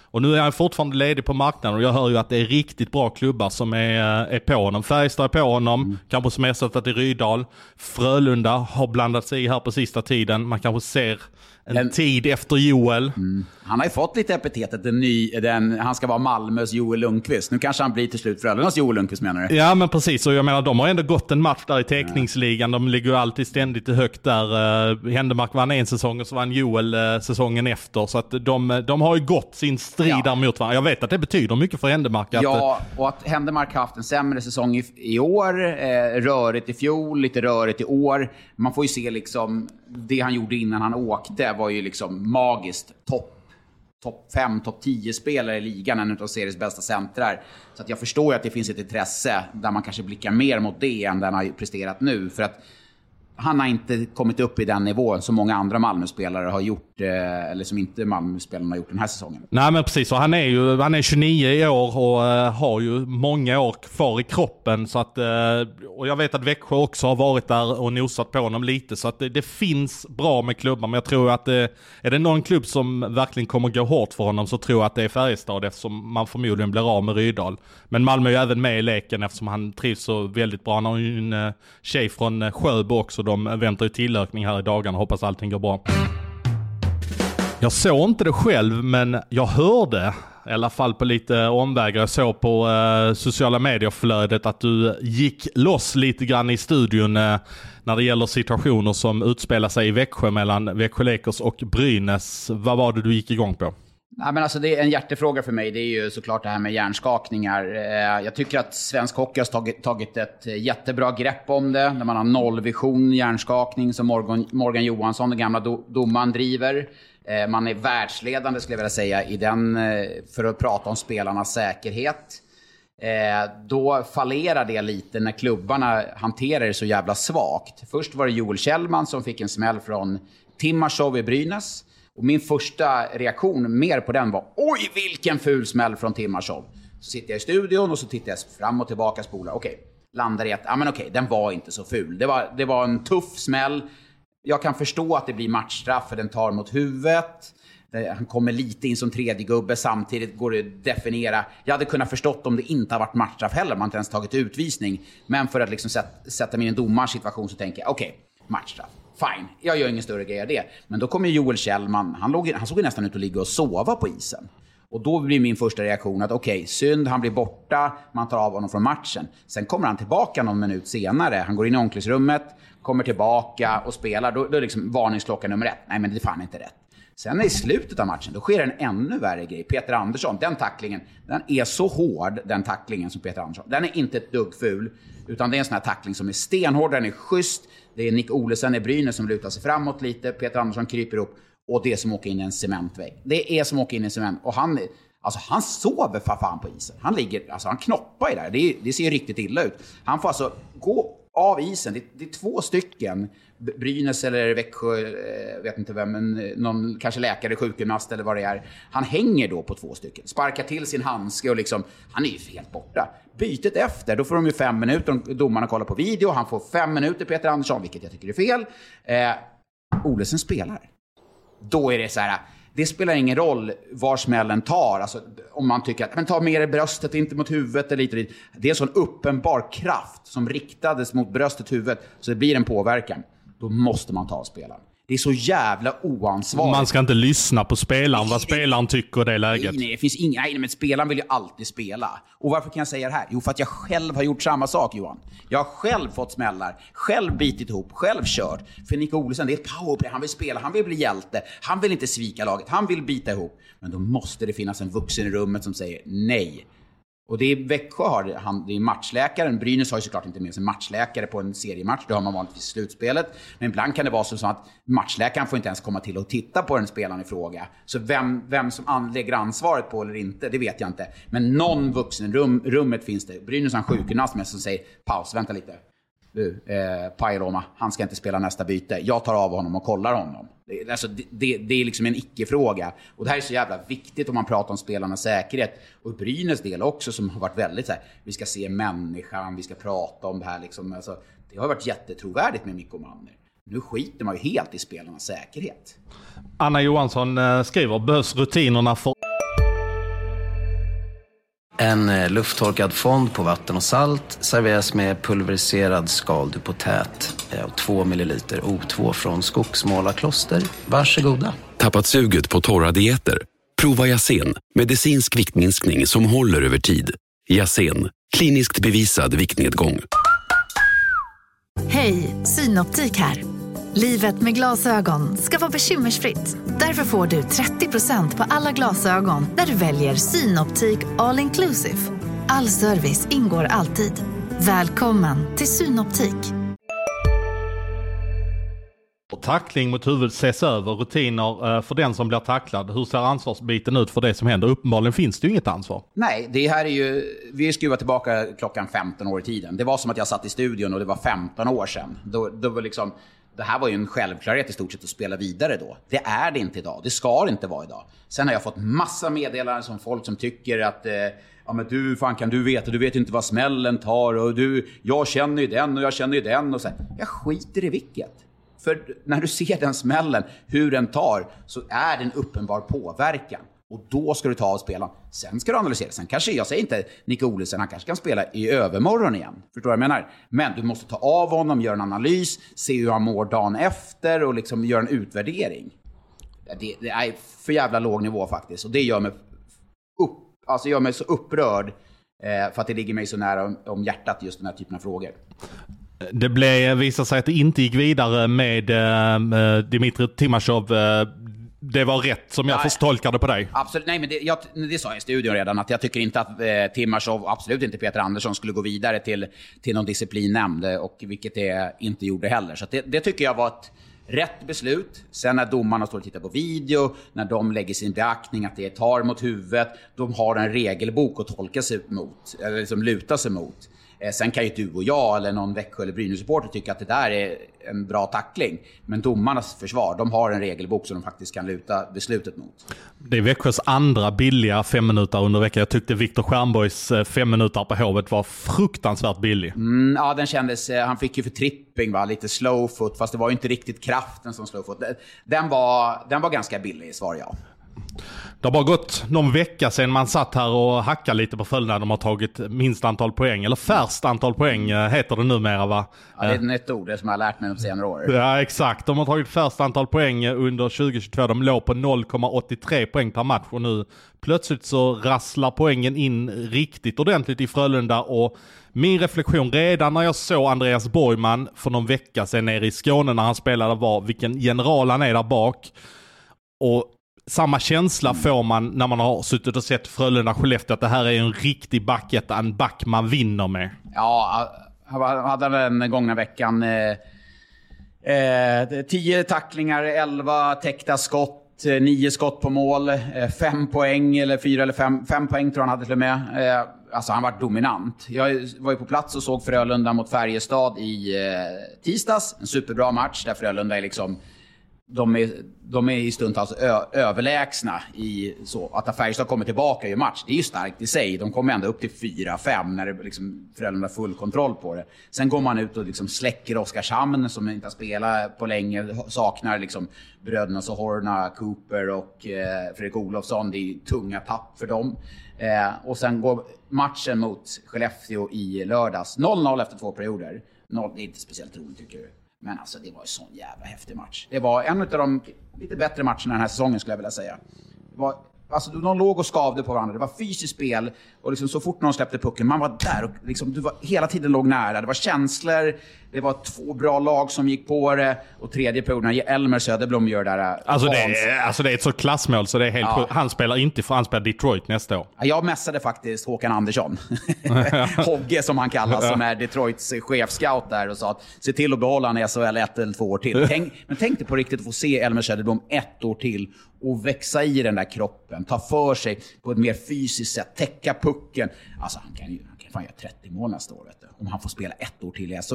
Och nu är han fortfarande ledig på marknaden och jag hör ju att det är riktigt bra klubbar som är på honom. Färjestad är på honom, kanske som ersättare till Rydal. Frölunda har blandat sig i här på sista tiden. Man kanske ser en tid efter Joel. Han har ju fått lite epitetet, han ska vara Malmös Joel Lundqvist. Nu kanske han blir till slut Frölundas Joel Lundqvist, menar du? Ja, men precis. Och jag menar, de har ändå gått en match där i teckningsligan. De ligger ju alltid ständigt högt där. Händemark vann en säsong och så vann Joel säsongen efter. Så att de har ju gått sin strid där mot varandra. Jag vet att det betyder mycket för Händemark. Ja, och att Händemark haft en sämre säsong i år, rörigt i fjol, lite rörigt i år. Man får ju se liksom, det han gjorde innan han åkte var ju liksom magiskt. Topp 5, topp 10 spelare i ligan, en av seriens bästa centrar. Så att jag förstår ju att det finns ett intresse där man kanske blickar mer mot det än den har presterat nu. För att han har inte kommit upp i den nivån som många andra Malmö-spelare har gjort, eller som inte Malmö-spelarna har gjort den här säsongen. Nej, men precis, och han är 29 i år och har ju många år kvar i kroppen, så att, och jag vet att Växjö också har varit där och nosat på honom lite, så att det finns bra med klubbar, men jag tror att är det någon klubb som verkligen kommer gå hårt för honom, så tror jag att det är Färjestad, eftersom man förmodligen blir av med Rydal. Men Malmö är ju även med i leken eftersom han trivs så väldigt bra. Han har ju en tjej från Sjöbo också. De väntar ju tillökning här i dagarna och hoppas allting går bra. Jag såg inte det själv, men jag hörde i alla fall på lite omvägar. Jag såg på sociala medier-flödet att du gick loss lite grann i studion när det gäller situationer som utspelar sig i Växjö mellan Växjö Lakers och Brynäs. Vad var det du gick igång på? Nej, men alltså det är en hjärtefråga för mig. Det är ju såklart det här med hjärnskakningar. Jag tycker att svensk hockey har tagit ett jättebra grepp om det. När man har nollvision hjärnskakning som Morgan Johansson, den gamla domaren, driver. Man är världsledande, skulle jag vilja säga, i den, för att prata om spelarnas säkerhet. Då fallerar det lite när klubbarna hanterar det så jävla svagt. Först var det Joel Kjellman som fick en smäll från Timashov i Brynäs. Och min första reaktion mer på den var: oj, vilken ful smäll från Timashov. Så sitter jag i studion och så tittar jag fram och tillbaka, spolar. Okej, landar i att den var inte så ful. Det var en tuff smäll. Jag kan förstå att det blir matchstraff för den tar mot huvudet. Han kommer lite in som tredje gubbe. Samtidigt går det att definiera. Jag hade kunnat förstått om det inte har varit matchstraff heller. Man inte ens tagit utvisning. Men för att liksom sätta mig i en domarsituation så tänker jag, okej, matchstraff. Fine, jag gör ingen större grej av det. Men då kommer Joel Kjellman. Han såg nästan ut att ligga och sova på isen. Och då blir min första reaktion att okej, synd, han blir borta. Man tar av honom från matchen. Sen kommer han tillbaka någon minut senare. Han går in i omklädningsrummet, kommer tillbaka och spelar. Då är liksom varningsklocka nummer 1. Nej, men det är fan inte rätt. Sen i slutet av matchen, då sker en ännu värre grej. Peter Andersson, den tacklingen, den är så hård, den tacklingen som Peter Andersson. Den är inte ett dugg ful, utan det är en sån här tackling som är stenhård, den är schysst. Det är Nick Olesen i Brynäs som lutar sig framåt lite. Peter Andersson kryper upp och det är som åker in i en cementvägg. Det är som åker in i en cement. Och han sover för fan på isen. Han ligger, han knoppar i där. Det ser riktigt illa ut. Han får alltså gå av isen. Det är 2 stycken. Brynäs eller Växjö, vet inte vem, men någon kanske läkare, sjukgymnast eller vad det är. Han hänger då på 2 stycken. Sparkar till sin handske och liksom, han är ju helt borta. Bytet efter, då får de ju 5 minuter. Domarna kollar på video. Han får 5 minuter, Peter Andersson, vilket jag tycker är fel. Olesen spelar. Då är det så här, det spelar ingen roll var smällen tar. Alltså, om man tycker att, men ta mer i bröstet, inte mot huvudet eller lite. Det är en sån uppenbar kraft som riktades mot bröstet, huvudet, så det blir en påverkan. Då måste man ta spelaren. Det är så jävla oansvarigt. Man ska inte lyssna på spelaren, vad spelaren tycker i det läget. Nej, det finns inga. Nej, men spelaren vill ju alltid spela. Och varför kan jag säga det här? Jo, för att jag själv har gjort samma sak, Johan. Jag har själv fått smällar, själv bitit ihop, själv kört. För Nick Olesen, det är ett powerplay. Han vill spela, han vill bli hjälte. Han vill inte svika laget, han vill bita ihop. Men då måste det finnas en vuxen i rummet som säger nej. Och det är Växjö det är matchläkaren. Brynäs har ju såklart inte med sig matchläkare på en seriematch. Det har man vanligtvis i slutspelet. Men ibland kan det vara så att matchläkaren får inte ens komma till och titta på den spelaren i fråga. Så vem som lägger ansvaret på eller inte, det vet jag inte. Men någon vuxen rummet finns det. Brynäs har en sjukgymnast med som säger, paus, vänta lite. Du, Pailoma, han ska inte spela nästa byte. Jag tar av honom och kollar honom. Det är liksom en icke-fråga. Och det här är så jävla viktigt om man pratar om spelarnas säkerhet. Och Brynäs del också, som har varit väldigt så här, vi ska se människan, vi ska prata om det här liksom. Alltså, det har varit jättetrovärdigt med Mikko Manner. Nu skiter man ju helt i spelarnas säkerhet. Anna Johansson skriver, behövs rutinerna för... En lufttorkad fond på vatten och salt serveras med pulveriserad skaldupotät och 2 milliliter O2 från Skogsmålarkloster. Varsågoda. Tappat suget på torra dieter? Prova Yasen, medicinsk viktminskning som håller över tid. Yasen, kliniskt bevisad viktnedgång. Hej, Synoptik här. Livet med glasögon ska vara bekymmersfritt. Därför får du 30% på alla glasögon när du väljer Synoptik All Inclusive. All service ingår alltid. Välkommen till Synoptik. Tackling mot huvud ses över, rutiner för den som blir tacklad. Hur ser ansvarsbiten ut för det som händer? Uppenbarligen finns det ju inget ansvar. Nej, det här är ju, vi skruvar tillbaka klockan 15 år i tiden. Det var som att jag satt i studion och det var 15 år sedan. Då var liksom, det här var ju en självklarhet i stort sett att spela vidare då. Det är det inte idag, det ska det inte vara idag. Sen har jag fått massa meddelanden som folk som tycker att ja men du, fan kan du vet inte vad smällen tar och jag känner ju den och jag känner ju den och så här. Jag skiter i vilket. För när du ser den smällen, hur den tar, så är det en uppenbar påverkan. Och då ska du ta och spela. Sen ska du analysera. Sen kanske, jag säger inte Nick Olesen, han kanske kan spela i övermorgon igen. Förstår du vad jag menar? Men du måste ta av honom, göra en analys, se hur han mår dagen efter och liksom göra en utvärdering. Det är för jävla låg nivå faktiskt. Och det gör mig så upprörd för att det ligger mig så nära om hjärtat just den här typen av frågor. Det visade sig att det inte gick vidare med Dmitrij Timashov. Det var rätt som jag förstolkade på dig. Absolut, nej men det sa jag i studion redan att jag tycker inte att Timashov, absolut inte Peter Andersson, skulle gå vidare till någon disciplinnämnd, och vilket det inte gjorde heller. Så det tycker jag var ett rätt beslut. Sen när domarna står och tittar på video, när de lägger sin beaktning att det är tar mot huvudet, de har en regelbok att tolka sig mot, eller liksom luta sig mot. Sen kan ju du och jag eller någon Växjö eller Brynäs-supporter tycka att det där är en bra tackling. Men domarnas försvar, de har en regelbok som de faktiskt kan luta beslutet mot. Det är Växjös andra billiga 5 minuter under veckan. Jag tyckte Viktor Stjernborgs 5 minuter på Hovet var fruktansvärt billig. Ja, den kändes, han fick ju för tripping, va? Lite slowfoot, fast det var ju inte riktigt kraften som slowfoot. Den var ganska billig, svar jag. Det har bara gått någon vecka sedan man satt här och hackade lite på följderna. De har tagit minst antal poäng, eller färst antal poäng heter det numera, va? Ja, det är ett nytt ord, det som jag har lärt mig de senare år. Ja, exakt. De har tagit färst antal poäng under 2022. De låg på 0,83 poäng per match och nu plötsligt så rasslar poängen in riktigt ordentligt i Frölunda. Och min reflektion redan när jag såg Andreas Borgman för någon vecka sedan nere i Skåne när han spelade var vilken general han är där bak. Och samma känsla får man när man har suttit och sett Frölunda-Skellefteå, att det här är en riktig backetta, en back man vinner med. Ja, hade den gångna veckan 10 tacklingar, 11 täckta skott, 9 skott på mål, 5 poäng eller 4 eller 5 poäng tror han hade till och med. Alltså han var dominant. Jag var ju på plats och såg Frölunda mot Färjestad i tisdags. En superbra match där Frölunda är liksom... De är i stundtals överlägsna i så att Färjestad kommer tillbaka i match. Det är ju starkt i sig. De kommer ända upp till 4-5 när det liksom Frölunda har full kontroll på det. Sen går man ut och liksom släcker Oskarshamn som inte har spelat på länge, saknar liksom bröderna Sohorna, Cooper och Fredrik Olofsson. Det är tunga tapp för dem. Och sen går matchen mot Skellefteå i lördags 0-0 efter 2 perioder. Det är inte speciellt roligt tycker jag. Men alltså det var en sån jävla häftig match. Det var en av de lite bättre matcherna den här säsongen skulle jag vilja säga. Det var, alltså de låg och skavde på varandra. Det var fysiskt spel och liksom så fort någon släppte pucken, man var där och liksom, du var hela tiden låg nära. Det var känslor, det var 2 bra lag som gick på det och tredje perioden när Elmer Söderblom gör där. Alltså det är ett så klassmål så det är helt sjukt. Han spelar inte för han spelar Detroit nästa år. Jag mässade faktiskt Håkan Andersson. Hogge som han kallas, som är Detroits chefscout där och sa att se till att behålla han i SHL 1 eller 2 år till. Men tänk dig på riktigt att få se Elmer Söderblom 1 år till och växa i den där kroppen, ta för sig på ett mer fysiskt sätt, täcka pucken. Alltså han kan fan göra 30 mål nästa år, vet du, om han får spela 1 år till i SHL.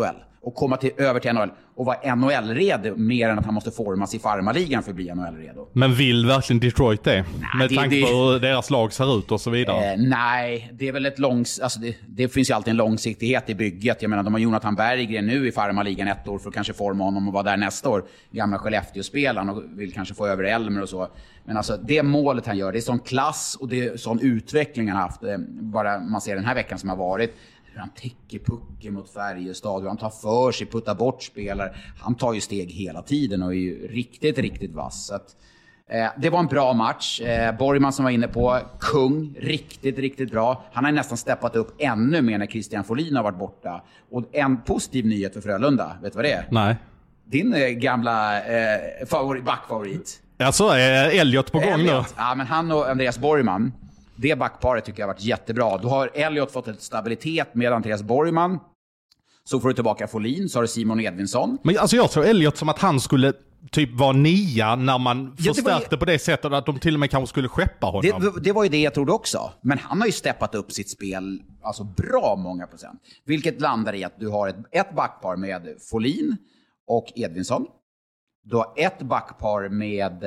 och komma över till NHL och vara NHL-redo mer än att han måste formas i farmaligan för att bli NHL-redo. Men vill verkligen Detroit det? Med tanke på hur deras lag ser ut och så vidare. Nej, det är väl det finns ju alltid en långsiktighet i bygget. Jag menar, de har Jonathan Berggren nu i farmaligan 1 år för att kanske forma honom och vara där nästa år. Gamla Skellefteå-spelaren och vill kanske få över Elmer och så. Men alltså det målet han gör, det är sån klass och det är sån utveckling han har haft. Bara man ser den här veckan som har varit. Hur han täcker pucken mot Färjestad, hur han tar för sig, puttar bort spelare. Han tar ju steg hela tiden och är ju riktigt, riktigt vass. Så att, det var en bra match. Borgman som var inne på, kung, riktigt, riktigt bra. Han har nästan steppat upp ännu mer när Christian Folin har varit borta. Och en positiv nyhet för Frölunda, vet du vad det är? Nej. Din gamla backfavorit. Alltså, är Elliot på gång nu? Ja, men han och Andreas Borgman, det backparet tycker jag har varit jättebra. Då har Elliot fått ett stabilitet med Andreas Borgman. Så får du tillbaka Folin, så har du Simon Edvinsson. Men alltså jag såg Elliot som att han skulle typ vara 9 när man förstärkte på det sättet att de till och med kanske skulle skeppa honom. Det var ju det jag trodde också. Men han har ju steppat upp sitt spel alltså bra många procent. Vilket landar i att du har ett backpar med Folin och Edvinsson. Du har ett backpar med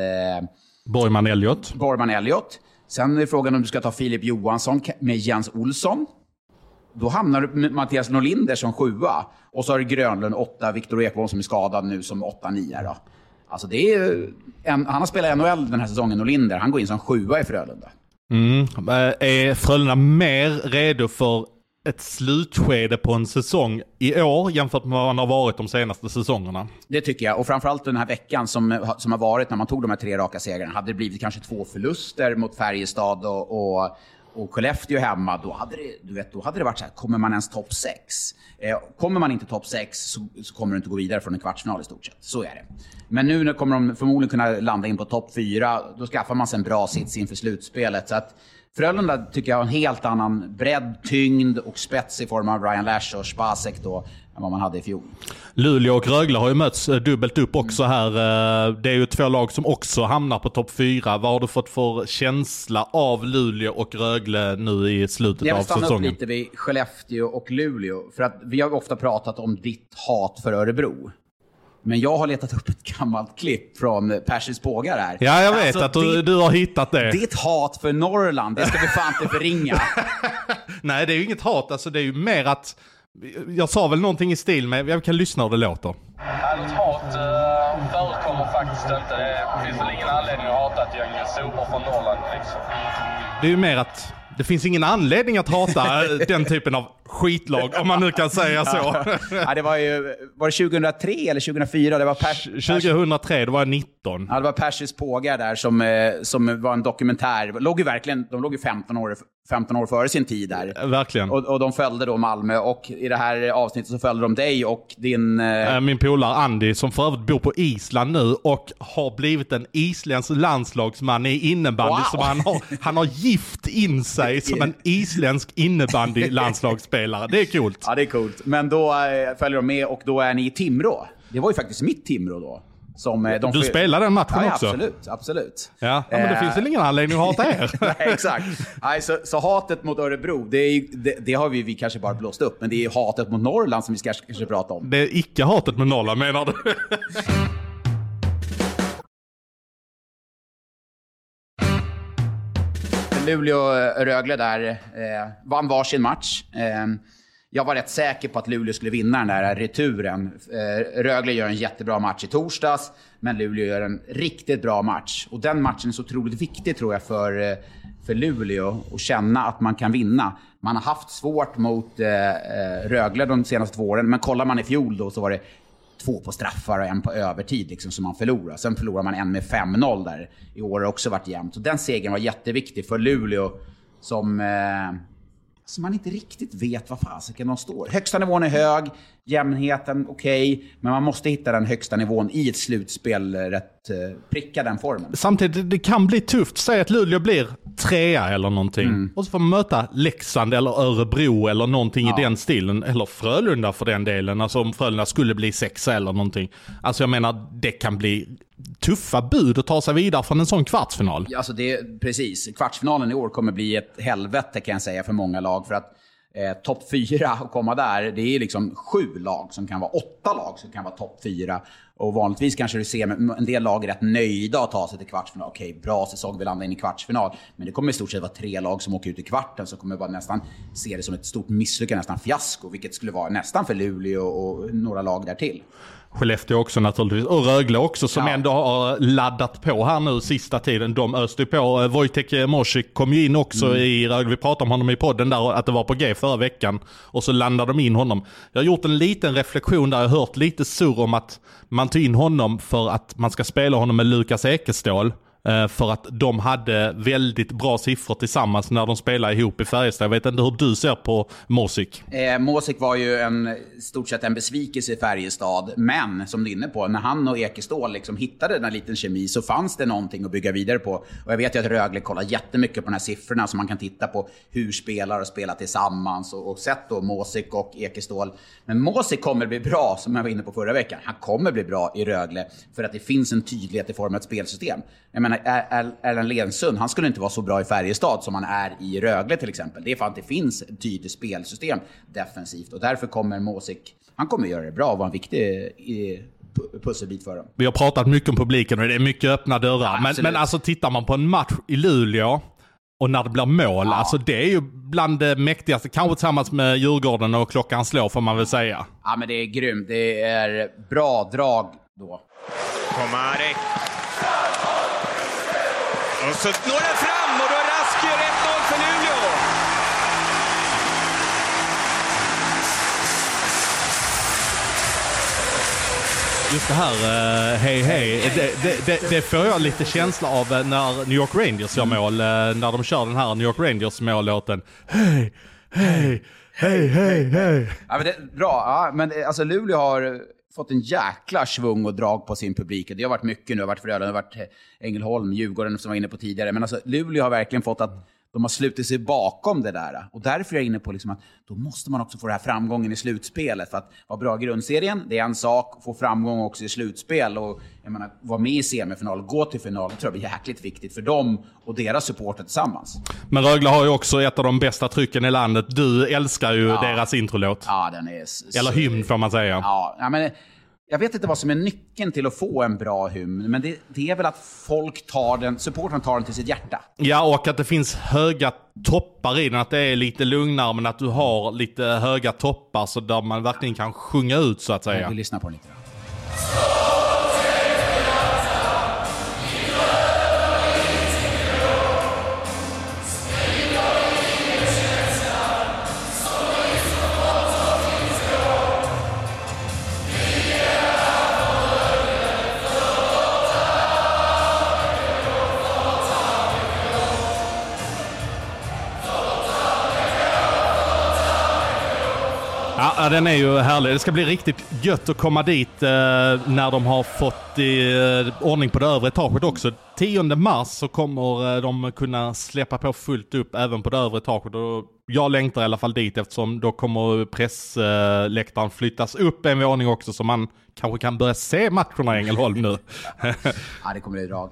Borgman Elliot. Sen är frågan om du ska ta Filip Johansson med Jens Olsson. Då hamnar du Mattias Norlinder som 7:a. Och så har du Grönlund 8, Viktor Ekholm som är skadad nu som 8-9 då. Alltså det är han har spelat NHL den här säsongen, Norlinder. Han går in som 7:a i Frölunda. Är Frölunda mer redo för ett slutskede på en säsong i år jämfört med vad man har varit de senaste säsongerna? Det tycker jag. Och framförallt den här veckan som har varit när man tog de här 3 raka segrarna. Hade det blivit kanske 2 förluster mot Färjestad och Skellefteå hemma, då hade det varit så här, kommer man ens topp 6? Kommer man inte topp 6 så kommer du inte gå vidare från en kvartsfinal i stort sett. Så är det. Men nu kommer de förmodligen kunna landa in på topp 4. Då skaffar man sig en bra sits inför slutspelet. Så att Frölunda tycker jag har en helt annan bredd, tyngd och spets i form av Ryan Lash och Spacek då än vad man hade i fjol. Luleå och Rögle har ju mötts dubbelt upp också här. Det är ju 2 lag som också hamnar på topp 4. Vad har du fått för känsla av Luleå och Rögle nu i slutet av säsongen? Jag vill stanna upp lite vid Skellefteå och Luleå. För att vi har ofta pratat om ditt hat för Örebro. Men jag har letat upp ett gammalt klipp från Persis Pågar här. Ja, jag vet att du har hittat det. Ditt hat för Norrland, det ska vi fan inte förringa. Nej, det är ju inget hat. Alltså, det är ju mer att... Jag sa väl någonting i stil med... Jag kan lyssna hur det låter. Något hat förekommer faktiskt inte. Det finns väl ingen anledning att hata ett gäng sopor från Norrland. Liksom. Det är ju mer att... Det finns ingen anledning att hata den typen av skitlag, om man nu kan säga så. Ja, det var det 2003 eller 2004? Det var 2003, det var 19. Ja, det var Persis Pågar där som var en dokumentär. De låg ju 15 år före sin tid där. Verkligen. Och de följde då Malmö, och i det här avsnittet så följde de dig och din... Min polare Andy, som för övrigt bor på Island nu och har blivit en isländsk landslagsman i innebandy. Wow. Som han har gift in sig som en isländsk innebandy-landslagsspelare. Det är coolt. Ja, det är coolt. Men då följer de med och då är ni i Timrå. Det var ju faktiskt mitt Timrå då. Du spelade den matchen också? Absolut. Ja, men det finns väl ingen anledning att hata er. Nej, exakt. Nej, så hatet mot Örebro, det har vi kanske bara blåst upp. Men det är hatet mot Norrland som vi ska kanske prata om. Det är icke hatet mot Norrland, menar du? Luleå och Rögle där vann varsin match. Jag var rätt säker på att Luleå skulle vinna den där returen. Rögle gör en jättebra match i torsdags, men Luleå gör en riktigt bra match. Och den matchen är så otroligt viktig, tror jag, för Luleå att känna att man kan vinna. Man har haft svårt mot Rögle de senaste 2 åren, men kollar man i fjol då så var det 2 på straffar och 1 på övertid liksom, som man förlorar. Sen förlorar man en med 5-0 där. I år har det också varit jämnt. Och den segern var jätteviktig för Luleå som man inte riktigt vet vad fasiken de står. Högsta nivån är hög, jämnheten okej, men man måste hitta den högsta nivån i ett slutspel, pricka den formen. Samtidigt, det kan bli tufft. Säg att Luleå blir 3 eller någonting. Och så får man möta Leksand eller Örebro eller någonting i den stilen. Eller Frölunda för den delen. Alltså om Frölunda skulle bli 6 eller någonting. Alltså jag menar, det kan bli tuffa bud att ta sig vidare från en sån kvartsfinal. Alltså precis. Kvartsfinalen i år kommer bli ett helvete, kan jag säga, för många lag. För att topp 4 och komma där, det är liksom 7 lag som kan vara 8 lag som kan vara topp 4. Och vanligtvis kanske du ser en del lag är rätt nöjda att ta sig till kvartsfinal. Okej, bra säsong, vi landar in i kvartsfinal. Men det kommer i stort sett vara 3 lag som åker ut i kvarten, så kommer bara nästan se det som ett stort misslyckande, nästan fiasko, vilket skulle vara nästan för Luleå och några lag där till. Skellefteå också naturligtvis, och Rögle också som ändå har laddat på här nu sista tiden. De öste på. Wojtek Mosik kom ju in också i Rögle. Vi pratade om honom i podden där, att det var på G förra veckan, och så landade de in honom. Jag har gjort en liten reflektion där, jag har hört lite surr om att man tog in honom för att man ska spela honom med Lukas Ekestål. För att de hade väldigt bra siffror tillsammans när de spelade ihop i Färjestad. Jag vet inte hur du ser på Mosik. Mosik var ju stort sett en besvikelse i Färjestad. Men som du är inne på, när han och Ekestål liksom hittade den här liten kemi, så fanns det någonting att bygga vidare på. Och jag vet ju att Rögle kollar jättemycket på de här siffrorna, så man kan titta på hur spelare spelar tillsammans och sett då Mosik och Ekestål. Men Mosik kommer bli bra, som jag var inne på förra veckan. Han kommer bli bra i Rögle för att det finns en tydlighet i form av ett spelsystem. Jag menar, Erland Lensund, han skulle inte vara så bra i Färjestad som han är i Rögle till exempel. Det är för att det finns ett tydligt spelsystem defensivt, och därför kommer Mosik, han kommer göra det bra och vara en viktig pusselbit för dem. Vi har pratat mycket om publiken och det är mycket öppna dörrar. Ja, men alltså tittar man på en match i Luleå och när det blir mål, alltså det är ju bland det mäktigaste, kanske tillsammans med Djurgården och klockan slår, får man väl säga. Ja, men det är grymt. Det är bra drag då. Komari. Och så når den fram och då Rask gör 1-0 för Luleå. Just det här, hej. Det får jag lite känsla av när New York Rangers gör mål. När de kör den här New York Rangers mållåten. Hej. Ja, men det är bra. Ja, men alltså Luleå har fått en jäkla svung och drag på sin publik. Det har varit mycket nu. Det har varit Frölunda, det har varit Ängelholm, Djurgården som var inne på tidigare. Men alltså Luleå har verkligen fått att de har slutit sig bakom det där. Och därför är jag inne på liksom att då måste man också få den här framgången i slutspelet. För att vara bra i grundserien, det är en sak. Få framgång också i slutspel. Och jag menar, vara med i semifinal, gå till final, det tror jag blir jäkligt viktigt för dem och deras supporter tillsammans. Men Rögle har ju också ett av de bästa trycken i landet. Du älskar ju deras introlåt. Ja, den är... Eller hymn får man säga. Ja, men... Jag vet inte vad som är nyckeln till att få en bra hymn, men det är väl att supporten tar den till sitt hjärta. Ja, och att det finns höga toppar i den, att det är lite lugnare, men att du har lite höga toppar så där man verkligen kan sjunga ut, så att säga. Jag vill lyssna på den lite. Ja, den är ju härlig. Det ska bli riktigt gött att komma dit när de har fått ordning på det övre etaget också. 10 mars så kommer de kunna släppa på fullt upp även på det övre etaget. Och jag längtar i alla fall dit, eftersom då kommer pressläktaren flyttas upp en våning också, så man kanske kan börja se matcherna i Ängelholm nu. Ja, det kommer bli drag.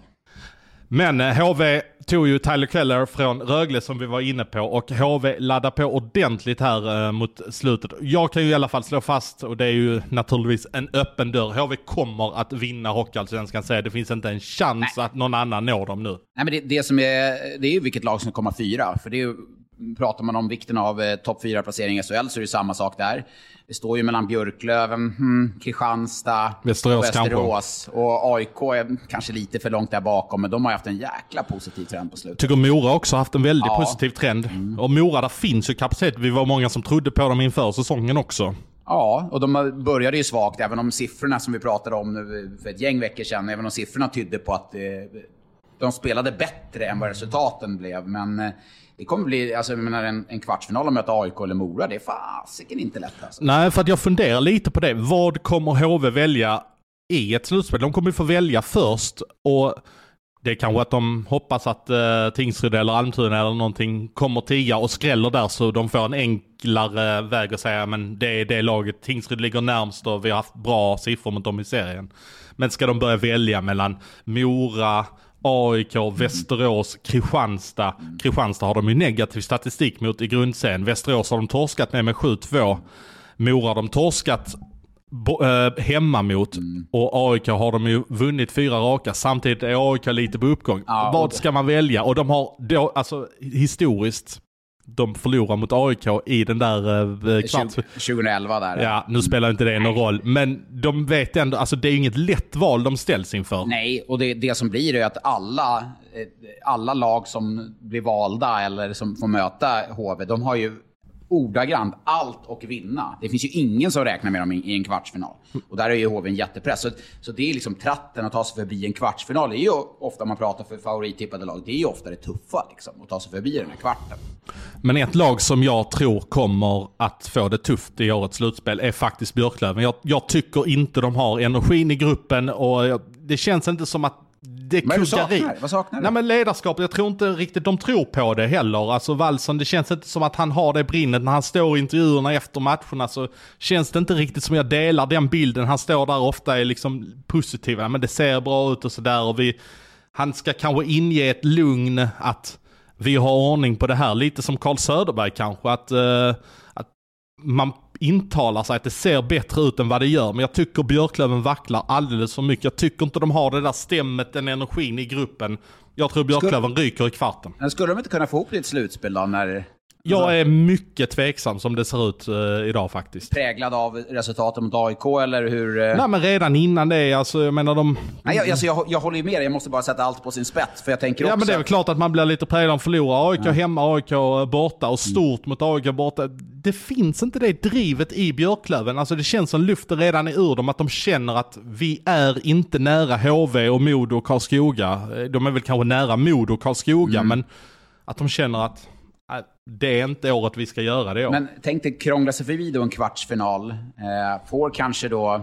Men HV tog ju Tyler Keller från Rögle som vi var inne på, och HV laddar på ordentligt här mot slutet. Jag kan ju i alla fall slå fast, och det är ju naturligtvis en öppen dörr, HV kommer att vinna Hockeyallsvenskan, säga. Det finns inte en chans att någon annan når dem nu. Nej, men det är ju vilket lag som kommer 4, för det är ju, pratar man om vikten av topp 4-placering i SHL, så är det samma sak där. Det står ju mellan Björklöven, Kristianstad, Västerås och AIK är kanske lite för långt där bakom, men de har haft en jäkla positiv trend på slutet. Tycker Mora också har haft en väldigt positiv trend. Och Mora, där finns ju kapacitet. Vi var många som trodde på dem inför säsongen också. Ja, och de började ju svagt, även om siffrorna som vi pratade om nu för ett gäng veckor sedan, även om siffrorna tydde på att de spelade bättre än vad resultaten blev, men det kommer bli, alltså jag menar, en kvartsfinal att möta AIK eller Mora, det är fasiken inte lätt alltså. Nej, för att jag funderar lite på det. Vad kommer HV välja i ett slutspel? De kommer ju få välja först, och det är kanske att de hoppas att Tingsryd eller Almtuna eller någonting kommer 10 och skräller där, så de får en enklare väg att säga, men det är det laget. Tingsryd ligger närmst och vi har haft bra siffror mot dem i serien. Men ska de börja välja mellan Mora, AIK, Västerås, Kristianstad. Kristianstad har de ju negativ statistik mot i grundserien. Västerås har de torskat med 7-2. Mora har de torskat hemma mot. Och AIK har de ju vunnit 4 raka. Samtidigt är AIK lite på uppgång. Vad ska man välja? Och de har då, alltså historiskt, de förlorar mot AIK i den där 2011 där. Ja, nu spelar inte det någon roll. Men de vet ändå, alltså det är inget lätt val de ställs inför. Nej, och det som blir är att alla lag som blir valda eller som får möta HV, de har ju ordagrant allt och vinna. Det finns ju ingen som räknar med dem i en kvartsfinal. Och där är ju HV en jättepress. Så det är liksom tratten att ta sig förbi en kvartsfinal. Det är ju ofta, man pratar för favorittippade lag, det är ju ofta det tuffa liksom, att ta sig förbi den här kvarten. Men ett lag som jag tror kommer att få det tufft i årets slutspel är faktiskt Björklöven. Jag tycker inte de har energin i gruppen och det känns inte som att det kuggar. Vad saknar du? Nej, men ledarskapet, jag tror inte riktigt de tror på det heller. Alltså Wallson, det känns inte som att han har det brinnet när han står i intervjuerna efter matcherna, så känns det inte riktigt som jag delar den bilden. Han står där ofta är liksom positiv, men det ser bra ut och sådär, och han ska kanske inge ett lugn att vi har ordning på det här, lite som Carl Söderberg kanske, att man intalar sig att det ser bättre ut än vad det gör. Men jag tycker Björklöven vacklar alldeles för mycket. Jag tycker inte de har det där stämmet, den energin i gruppen. Jag tror Björklöven ryker i kvarten. Men skulle de inte kunna få ihop ett slutspel då när... Jag är mycket tveksam som det ser ut idag faktiskt. Präglad av resultaten mot AIK eller hur? Nej, men redan innan det, alltså jag menar de... Nej, jag håller ju med, jag måste bara sätta allt på sin spets, för jag tänker också... Ja, men det är väl klart att man blir lite präglad om förlorar. AIK hemma, AIK borta och stort mot AIK borta. Det finns inte det drivet i Björklöven. Alltså det känns som lyfter redan ur dem, att de känner att vi är inte nära HV och Modo och Karlskoga. De är väl kanske nära Modo och Karlskoga, men att de känner att det är inte året vi ska göra det. Men tänk dig krångla sig förbi då en kvartsfinal. Får kanske då...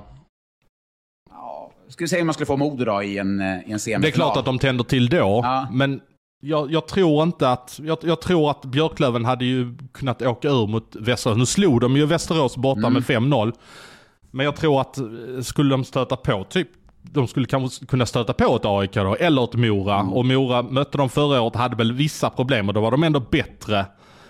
Skulle säga om man skulle få Modo då i en semifinal. Det är klart att de tänder till då, men jag tror inte att... Jag tror att Björklöven hade ju kunnat åka ur mot Västerås. Nu slog de ju Västerås borta med 5-0. Men jag tror att skulle de stöta på de skulle kanske kunna stöta på ett AIK då, eller ett Mora. Och Mora mötte de förra året, hade väl vissa problem och då var de ändå bättre.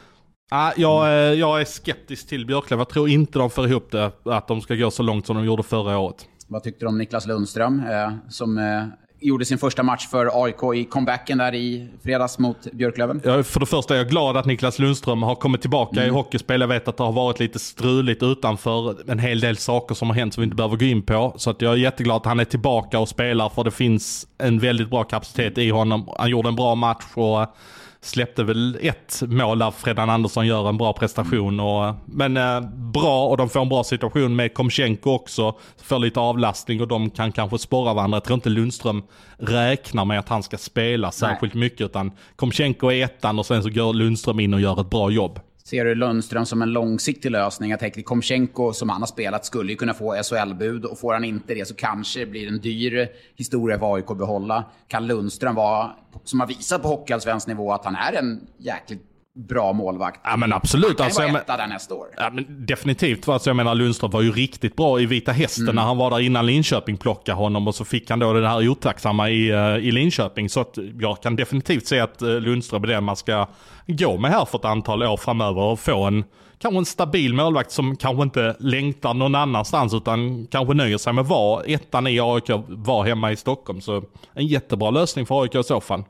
Jag är skeptisk till Björklöven. Jag tror inte de får ihop det, att de ska gå så långt som de gjorde förra året. Vad tyckte du om Niklas Lundström som gjorde sin första match för AIK i comebacken där i fredags mot Björklöven? Ja, för det första är jag glad att Niklas Lundström har kommit tillbaka i hockeyspel. Jag vet att det har varit lite struligt utanför, en hel del saker som har hänt som vi inte behöver gå in på. Så att jag är jätteglad att han är tillbaka och spelar, för det finns en väldigt bra kapacitet i honom. Han gjorde en bra match och släppte väl ett mål där Fredan Andersson gör en bra prestation. Men bra, och de får en bra situation med Komchenko också. Får lite avlastning och de kan kanske spåra varandra. Jag tror inte Lundström räknar med att han ska spela särskilt mycket, utan Komchenko är ettan och sen så går Lundström in och gör ett bra jobb. Ser du Lundström som en långsiktig lösning? Jag tänker Komchenko som han har spelat skulle ju kunna få SHL-bud, och får han inte det så kanske det blir en dyr historia för AIK att behålla. Kan Lundström vara, som har visat på hockeyallsvensk nivå, att han är en jäkligt bra målvakt? Ja, men absolut. Han kan vara etta där nästa år. Ja, men definitivt. Alltså, jag menar, Lundström var ju riktigt bra i Vita Hästen när han var där innan Linköping plockade honom, och så fick han då det här otacksamma i Linköping. Så att jag kan definitivt se att Lundström är det man ska gå med här för ett antal år framöver och få kanske en stabil målvakt som kanske inte längtar någon annanstans utan kanske nöjer sig med att vara ettan i AIK, var hemma i Stockholm. Så en jättebra lösning för AIK i så fall.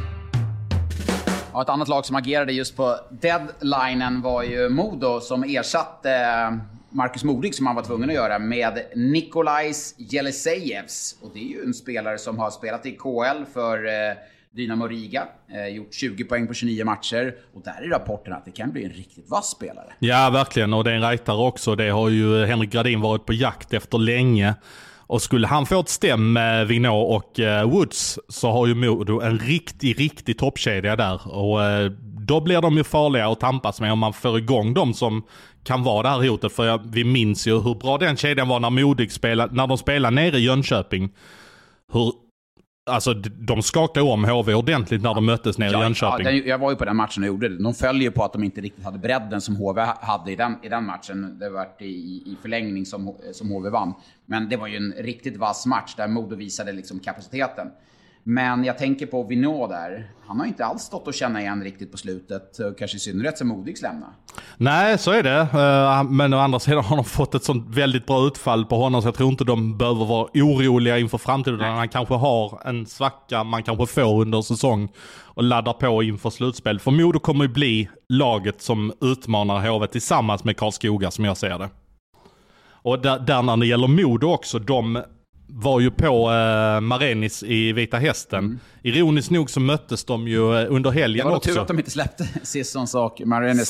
Ja, ett annat lag som agerade just på deadlinen var ju Modo, som ersatte Marcus Modig, som han var tvungen att göra, med Nikolajs Jelisejevs. Och det är ju en spelare som har spelat i KL för Dynamo Riga, gjort 20 poäng på 29 matcher. Och där är rapporten att det kan bli en riktigt vass spelare. Ja, verkligen. Och det är en rightare också. Det har ju Henrik Gradin varit på jakt efter länge. Och skulle han få ett stäm med Vinå och Woods, så har ju Modo en riktig toppkedja där. Och då blir de ju farliga att tampas med om man får igång dem som kan vara det här hotet. För vi minns ju hur bra den kedjan var när de spelade nere i Jönköping. Alltså de skakade om HV ordentligt när de möttes nere i Jönköping. Jag var ju på den matchen och gjorde det. De följer på att de inte riktigt hade bredden som HV hade i den matchen. Det var i förlängning som HV vann. Men det var ju en riktigt vass match där Modo visade liksom kapaciteten. Men jag tänker på Vinå där. Han har inte alls stått och känna igen riktigt på slutet. Kanske i synnerhet som Modigs lämna. Nej, så är det. Men å andra sidan har de fått ett sånt väldigt bra utfall på honom. Så jag tror inte de behöver vara oroliga inför framtiden. Han kanske har en svacka man kanske får under säsong. Och laddar på inför slutspel. För Modo kommer ju bli laget som utmanar HV tillsammans med Karlskoga som jag ser det. Och där när det gäller Modo också, de var ju på Marenis i Vita Hästen. Ironiskt nog så möttes de ju under helgen också. Det var tur att de inte släppte Sissons och Marenis.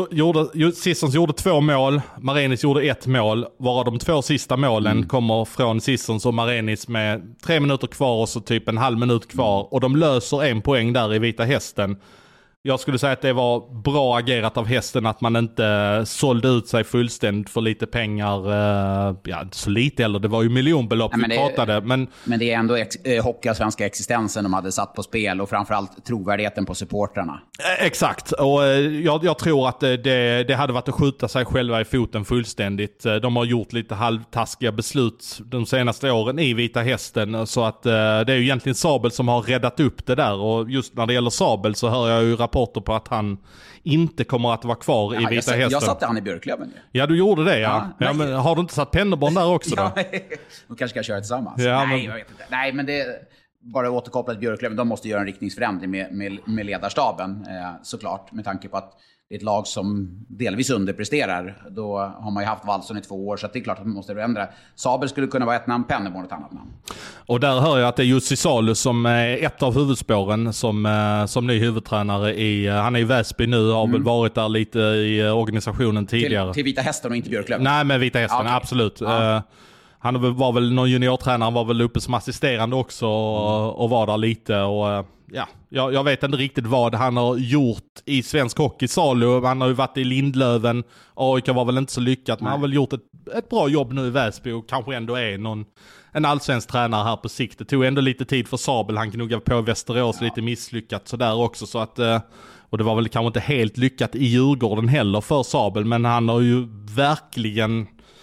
Sissons gjorde 2 mål, Marenis gjorde 1 mål. Varav de 2 sista målen kommer från Sissons och Marenis med 3 minuter kvar och så typ en halv minut kvar. Och de löser 1 poäng där i Vita Hästen. Jag skulle säga att det var bra agerat av Hästen att man inte sålde ut sig fullständigt för lite pengar. Ja, så lite eller det var ju miljonbelopp vi pratade. Men det är ändå hockeyallsvenska existensen de hade satt på spel och framförallt trovärdigheten på supportrarna. Exakt, och jag tror att det hade varit att skjuta sig själva i foten fullständigt. De har gjort lite halvtaskiga beslut de senaste åren i Vita Hästen. Så att det är ju egentligen Sabel som har räddat upp det där. Och just när det gäller Sabel så hör jag ju rapporter på att han inte kommer att vara kvar i Vita Hästen. Jag satte han i Björklöven. Ja, du gjorde det, ja. Men har du inte satt Pennerborn där också då? De kanske ska köra tillsammans. Ja, Nej, jag vet inte. Nej, men det bara återkopplat till Björklöven. De måste göra en riktningsförändring med ledarstaben, såklart. Med tanke på att det är ett lag som delvis underpresterar. Då har man ju haft Wallson i 2 år, så det är klart att man måste ändra. Sabel skulle kunna vara ett namn, Pennerborn ett annat namn. Och där hör jag att det är Jussi Salu som är ett av huvudspåren som ny huvudtränare han är i Väsby nu, har väl varit där lite i organisationen tidigare. Till Vita Hästen och inte Björklöven? Nej, med Vita Hästen, okay. Absolut. Ja. Han var väl någon juniortränare, var väl uppe som assisterande också och var där lite och jag vet inte riktigt vad han har gjort i svensk hockey. Salu, han har ju varit i Lindlöven. AIK var väl inte så lyckat, men han har väl gjort ett bra jobb nu i Väsby och kanske ändå är en allsvensk tränare här på sikt. Det tog ändå lite tid för Sabel, han knuggade på Västerås lite misslyckat sådär också, så att och det var väl kanske inte helt lyckat i Djurgården heller för Sabel, men han har ju verkligen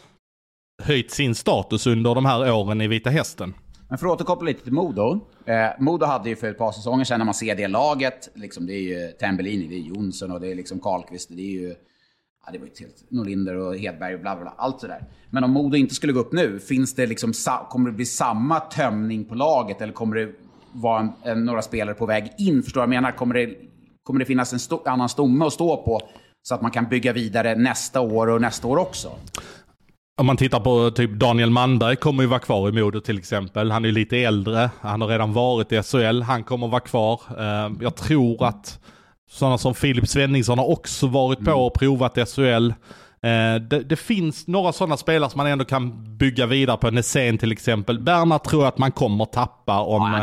höjt sin status under de här åren i Vita Hästen. Men för att återkoppla lite till Modo. Modo hade ju för ett par säsonger sedan, när man ser det laget, liksom, det är ju Tambellini, det är Jonsson och det är liksom Karlqvist, det är ju det var ju helt Norlinder och Hedberg och bla bla, allt sådär. Men om Modo inte skulle gå upp nu, finns det liksom, kommer det bli samma tömning på laget, eller kommer det vara några spelare på väg in? Förstår jag menar? Kommer det finnas en annan stomme att stå på så att man kan bygga vidare nästa år och nästa år också? Om man tittar på typ Daniel Manberg kommer ju vara kvar i Modo till exempel. Han är lite äldre, han har redan varit i SHL, han kommer vara kvar. Jag tror att sådana som Filip Svenningsson har också varit på och provat SHL. Det finns några sådana spelare som man ändå kan bygga vidare på. Nässén till exempel. Bernhard tror jag att man kommer tappa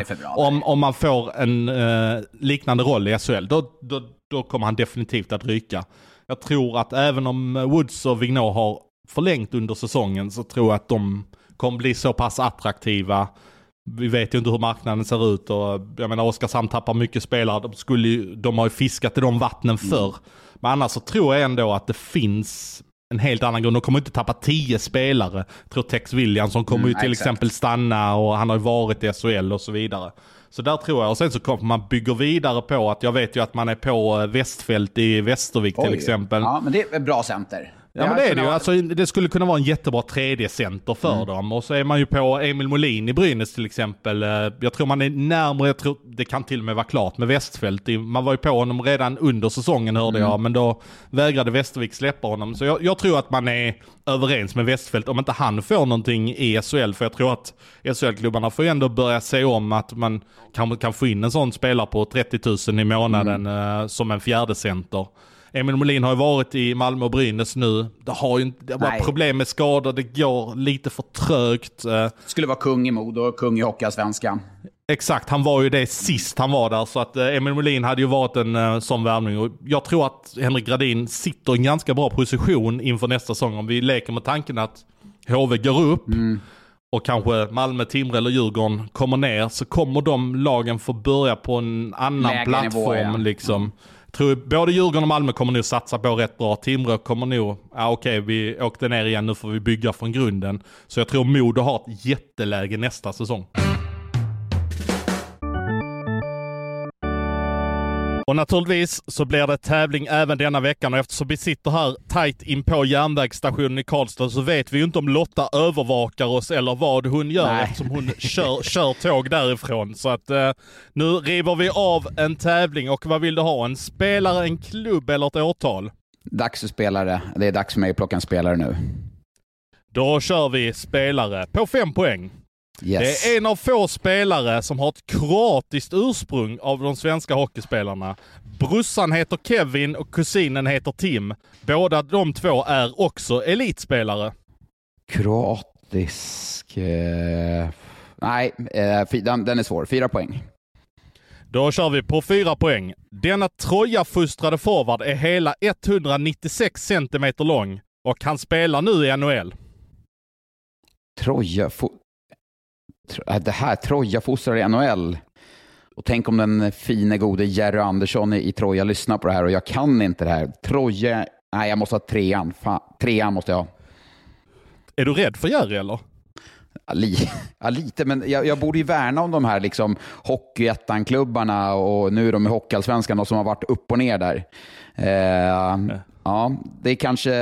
om man får en liknande roll i SHL. Då kommer han definitivt att ryka. Jag tror att även om Woods och Vigneault har förlängt under säsongen, så tror jag att de kommer bli så pass attraktiva. Vi vet ju inte hur marknaden ser ut, och jag menar, Oskarshamn tappar mycket spelare. De har ju fiskat i de vattnen förr. Men annars så tror jag ändå att det finns en helt annan grund. De kommer inte tappa 10 spelare. Jag tror Tex Williamson kommer ju till exempel stanna, och han har ju varit i SHL och så vidare. Så där tror jag. Och sen så kommer man bygga vidare på att jag vet ju att man är på Västfält i Västervik till exempel. Ja, men det är ett bra center. Ja, men det är det ju. Alltså, det skulle kunna vara en jättebra 3D-center för dem. Och så är man ju på Emil Molin i Brynäs till exempel. Jag tror man är närmare, jag tror det kan till och med vara klart med Västfält. Man var ju på honom redan under säsongen, hörde jag, men då vägrade Västervik släppa honom. Så jag tror att man är överens med Västfält om inte han får någonting i SHL. För jag tror att SHL-klubbarna får ändå börja se om att man kan få in en sån spelare på 30 000 i månaden som en fjärde center. Emil Molin har ju varit i Malmö och Brynäs nu. Det var problem med skador. Det går lite för trögt. Skulle vara kung i Modo och kung i Hockeyallsvenskan. Exakt, han var ju det sist han var där. Så att Emil Molin hade ju varit en sån värvning. Och jag tror att Henrik Gradin sitter i en ganska bra position inför nästa säsong. Om vi leker med tanken att HV går upp och kanske Malmö, Timrå eller Djurgården kommer ner, så kommer de lagen få börja på en annan plattform nivå, liksom. Tror både Djurgården och Malmö kommer nog satsa på rätt bra. Timrå kommer nog, vi åkte ner igen, nu får vi bygga från grunden. Så jag tror Modo har ett jätteläge nästa säsong. Och naturligtvis så blir det tävling även denna veckan, och eftersom vi sitter här tajt in på järnvägsstationen i Karlstad så vet vi ju inte om Lotta övervakar oss eller vad hon gör. Nej. Eftersom hon kör tåg därifrån. Så att nu river vi av en tävling. Och vad vill du ha? En spelare, en klubb eller ett årtal? Dags för spelare. Det är dags för mig att plocka en spelare nu. Då kör vi spelare på 5 poäng. Yes. Det är en av få spelare som har ett kroatiskt ursprung av de svenska hockeyspelarna. Brussan heter Kevin och kusinen heter Tim. Båda de två är också elitspelare. Kroatisk... Nej, den är svår. 4 poäng. Då kör vi på 4 poäng. Denna Troja-fustrade forward är hela 196 cm lång och han spelar nu i NHL. Troja-fostrad i NHL. Och tänk om den fine gode Jerry Andersson i Troja lyssnar på det här och jag kan inte det här. Troja... Nej, jag måste ha 3:an. Fan, 3:an måste jag ha. Är du rädd för Jerry eller? Ja, lite, men jag borde ju värna om de här liksom hockeyettan-klubbarna och nu de i hockeyallsvenskan och som har varit upp och ner där. Ja, det är kanske...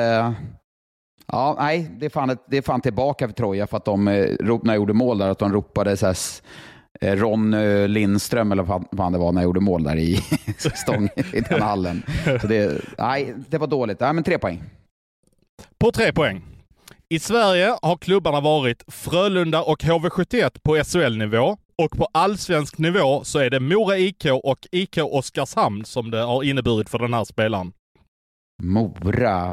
Ja, nej, det är fan tillbaka för Troja för att de när jag gjorde mål där att de ropade så här, Ron Lindström eller vad fan det var när jag gjorde mål där i stång i den hallen. Så det var dåligt. Nej, men 3 poäng. På 3 poäng. I Sverige har klubbarna varit Frölunda och HV71 på SHL-nivå. Och på allsvensk nivå så är det Mora IK och IK Oskarshamn som det har inneburit för den här spelaren. Mora...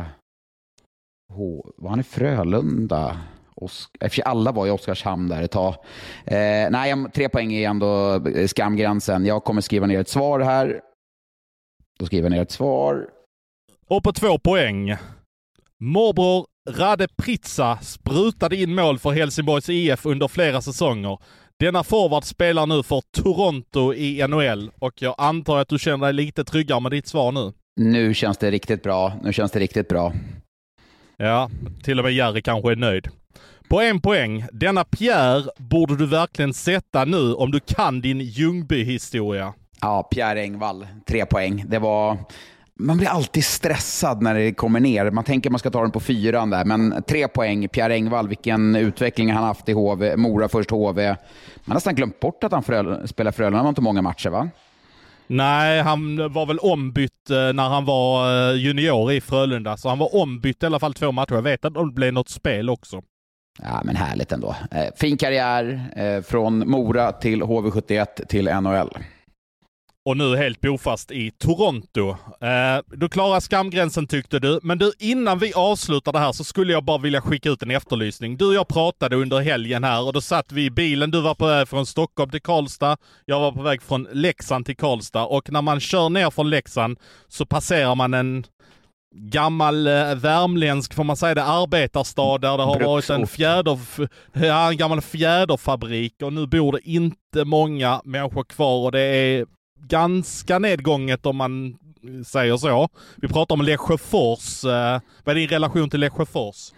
var han i Frölunda? Alla var i Oskarshamn där ett tag. Nej, 3 poäng är ändå skamgränsen. Jag kommer skriva ner ett svar här. Då skriver jag ner ett svar. Och på 2 poäng. Morbror Rade Pritsa sprutade in mål för Helsingborgs IF under flera säsonger. Denna forward spelar nu för Toronto i NHL. Och jag antar att du känner dig lite tryggare med ditt svar nu. Nu känns det riktigt bra. Ja, till och med Jerry kanske är nöjd. På 1 poäng. Denna Pierre borde du verkligen sätta nu om du kan din Ljungby-historia. Ja, Pierre Engvall. 3 poäng. Man blir alltid stressad när det kommer ner. Man tänker man ska ta den på 4 där. Men 3 poäng. Pierre Engvall, vilken utveckling han haft i HV. Mora först HV. Man har nästan glömt bort att han spelar Frölunda. Han har inte många matcher, va? Nej, han var väl ombytt när han var junior i Frölunda. Så han var ombytt i alla fall 2 matcher. Jag vet att det blev något spel också. Ja, men härligt ändå. Fin karriär från Mora till HV71 till NHL. Och nu helt bofast i Toronto. Du klarar skamgränsen tyckte du. Men du, innan vi avslutar det här så skulle jag bara vilja skicka ut en efterlysning. Du och jag pratade under helgen här och då satt vi i bilen. Du var på väg från Stockholm till Karlstad. Jag var på väg från Leksand till Karlstad. Och när man kör ner från Leksand så passerar man en gammal värmländsk, får man säga det, arbetarstad där det har varit en gammal fjäderfabrik. Och nu bor det inte många människor kvar och det är ganska nedgånget om man säger så. Vi pratar om Lesjöfors. Vad är din relation till Lesjöfors?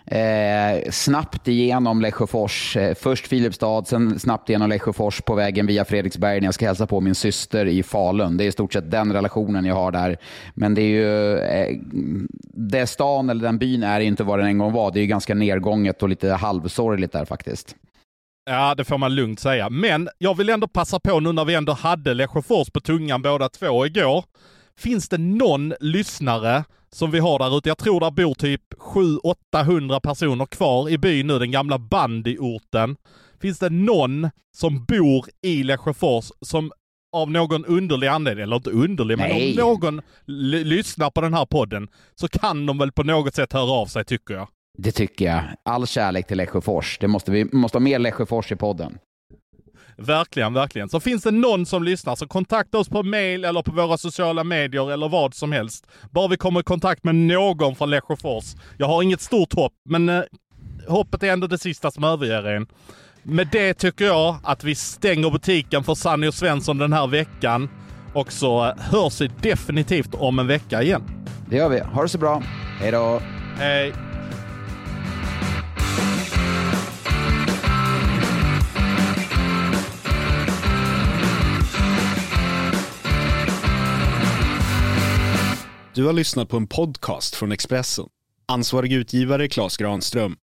Snabbt igenom Lesjöfors. Först Filipstad, sen snabbt igenom Lesjöfors på vägen via Fredriksberg när jag ska hälsa på min syster i Falun. Det är i stort sett den relationen jag har där. Men det är ju det stan eller den byn är inte vad den en gång var. Det är ju ganska nedgånget och lite halvsorgligt där faktiskt. Ja, det får man lugnt säga. Men jag vill ändå passa på nu när vi ändå hade Lesjöfors på tungan båda två igår. Finns det någon lyssnare som vi har där ute? Jag tror där bor typ 700-800 personer kvar i byn nu, den gamla bandyorten. Finns det någon som bor i Lesjöfors som av någon underlig anledning, eller inte underlig, men om någon lyssnar på den här podden så kan de väl på något sätt höra av sig, tycker jag. Det tycker jag. All kärlek till Lesjöfors. Vi måste ha mer Lesjöfors i podden. Verkligen, verkligen. Så finns det någon som lyssnar så kontakta oss på mail eller på våra sociala medier eller vad som helst. Bara vi kommer i kontakt med någon från Lesjöfors. Jag har inget stort hopp, men hoppet är ändå det sista som överger en. Med det tycker jag att vi stänger butiken för Sanny och Svensson den här veckan. Och så hörs vi definitivt om en vecka igen. Det gör vi. Ha det så bra. Hej då. Hej. Du har lyssnat på en podcast från Expressen. Ansvarig utgivare Claes Granström.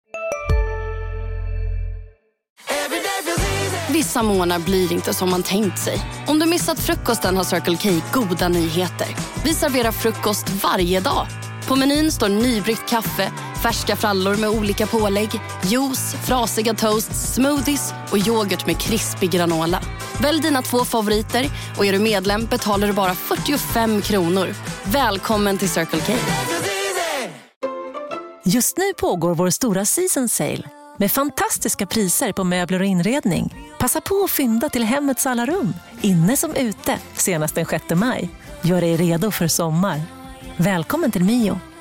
Vissa månader blir inte som man tänkt sig. Om du missat frukosten har Circle K goda nyheter. Vi serverar frukost varje dag. På menyn står nybryggt kaffe, färska frallor med olika pålägg, juice, frasiga toasts, smoothies och yoghurt med krispig granola. Välj dina 2 favoriter och är du medlem betalar du bara 45 kronor. Välkommen till Circle K. Just nu pågår vår stora season sale med fantastiska priser på möbler och inredning. Passa på att fynda till hemmets alla rum, inne som ute, senast den 6 maj. Gör dig redo för sommar. Välkommen till Mio.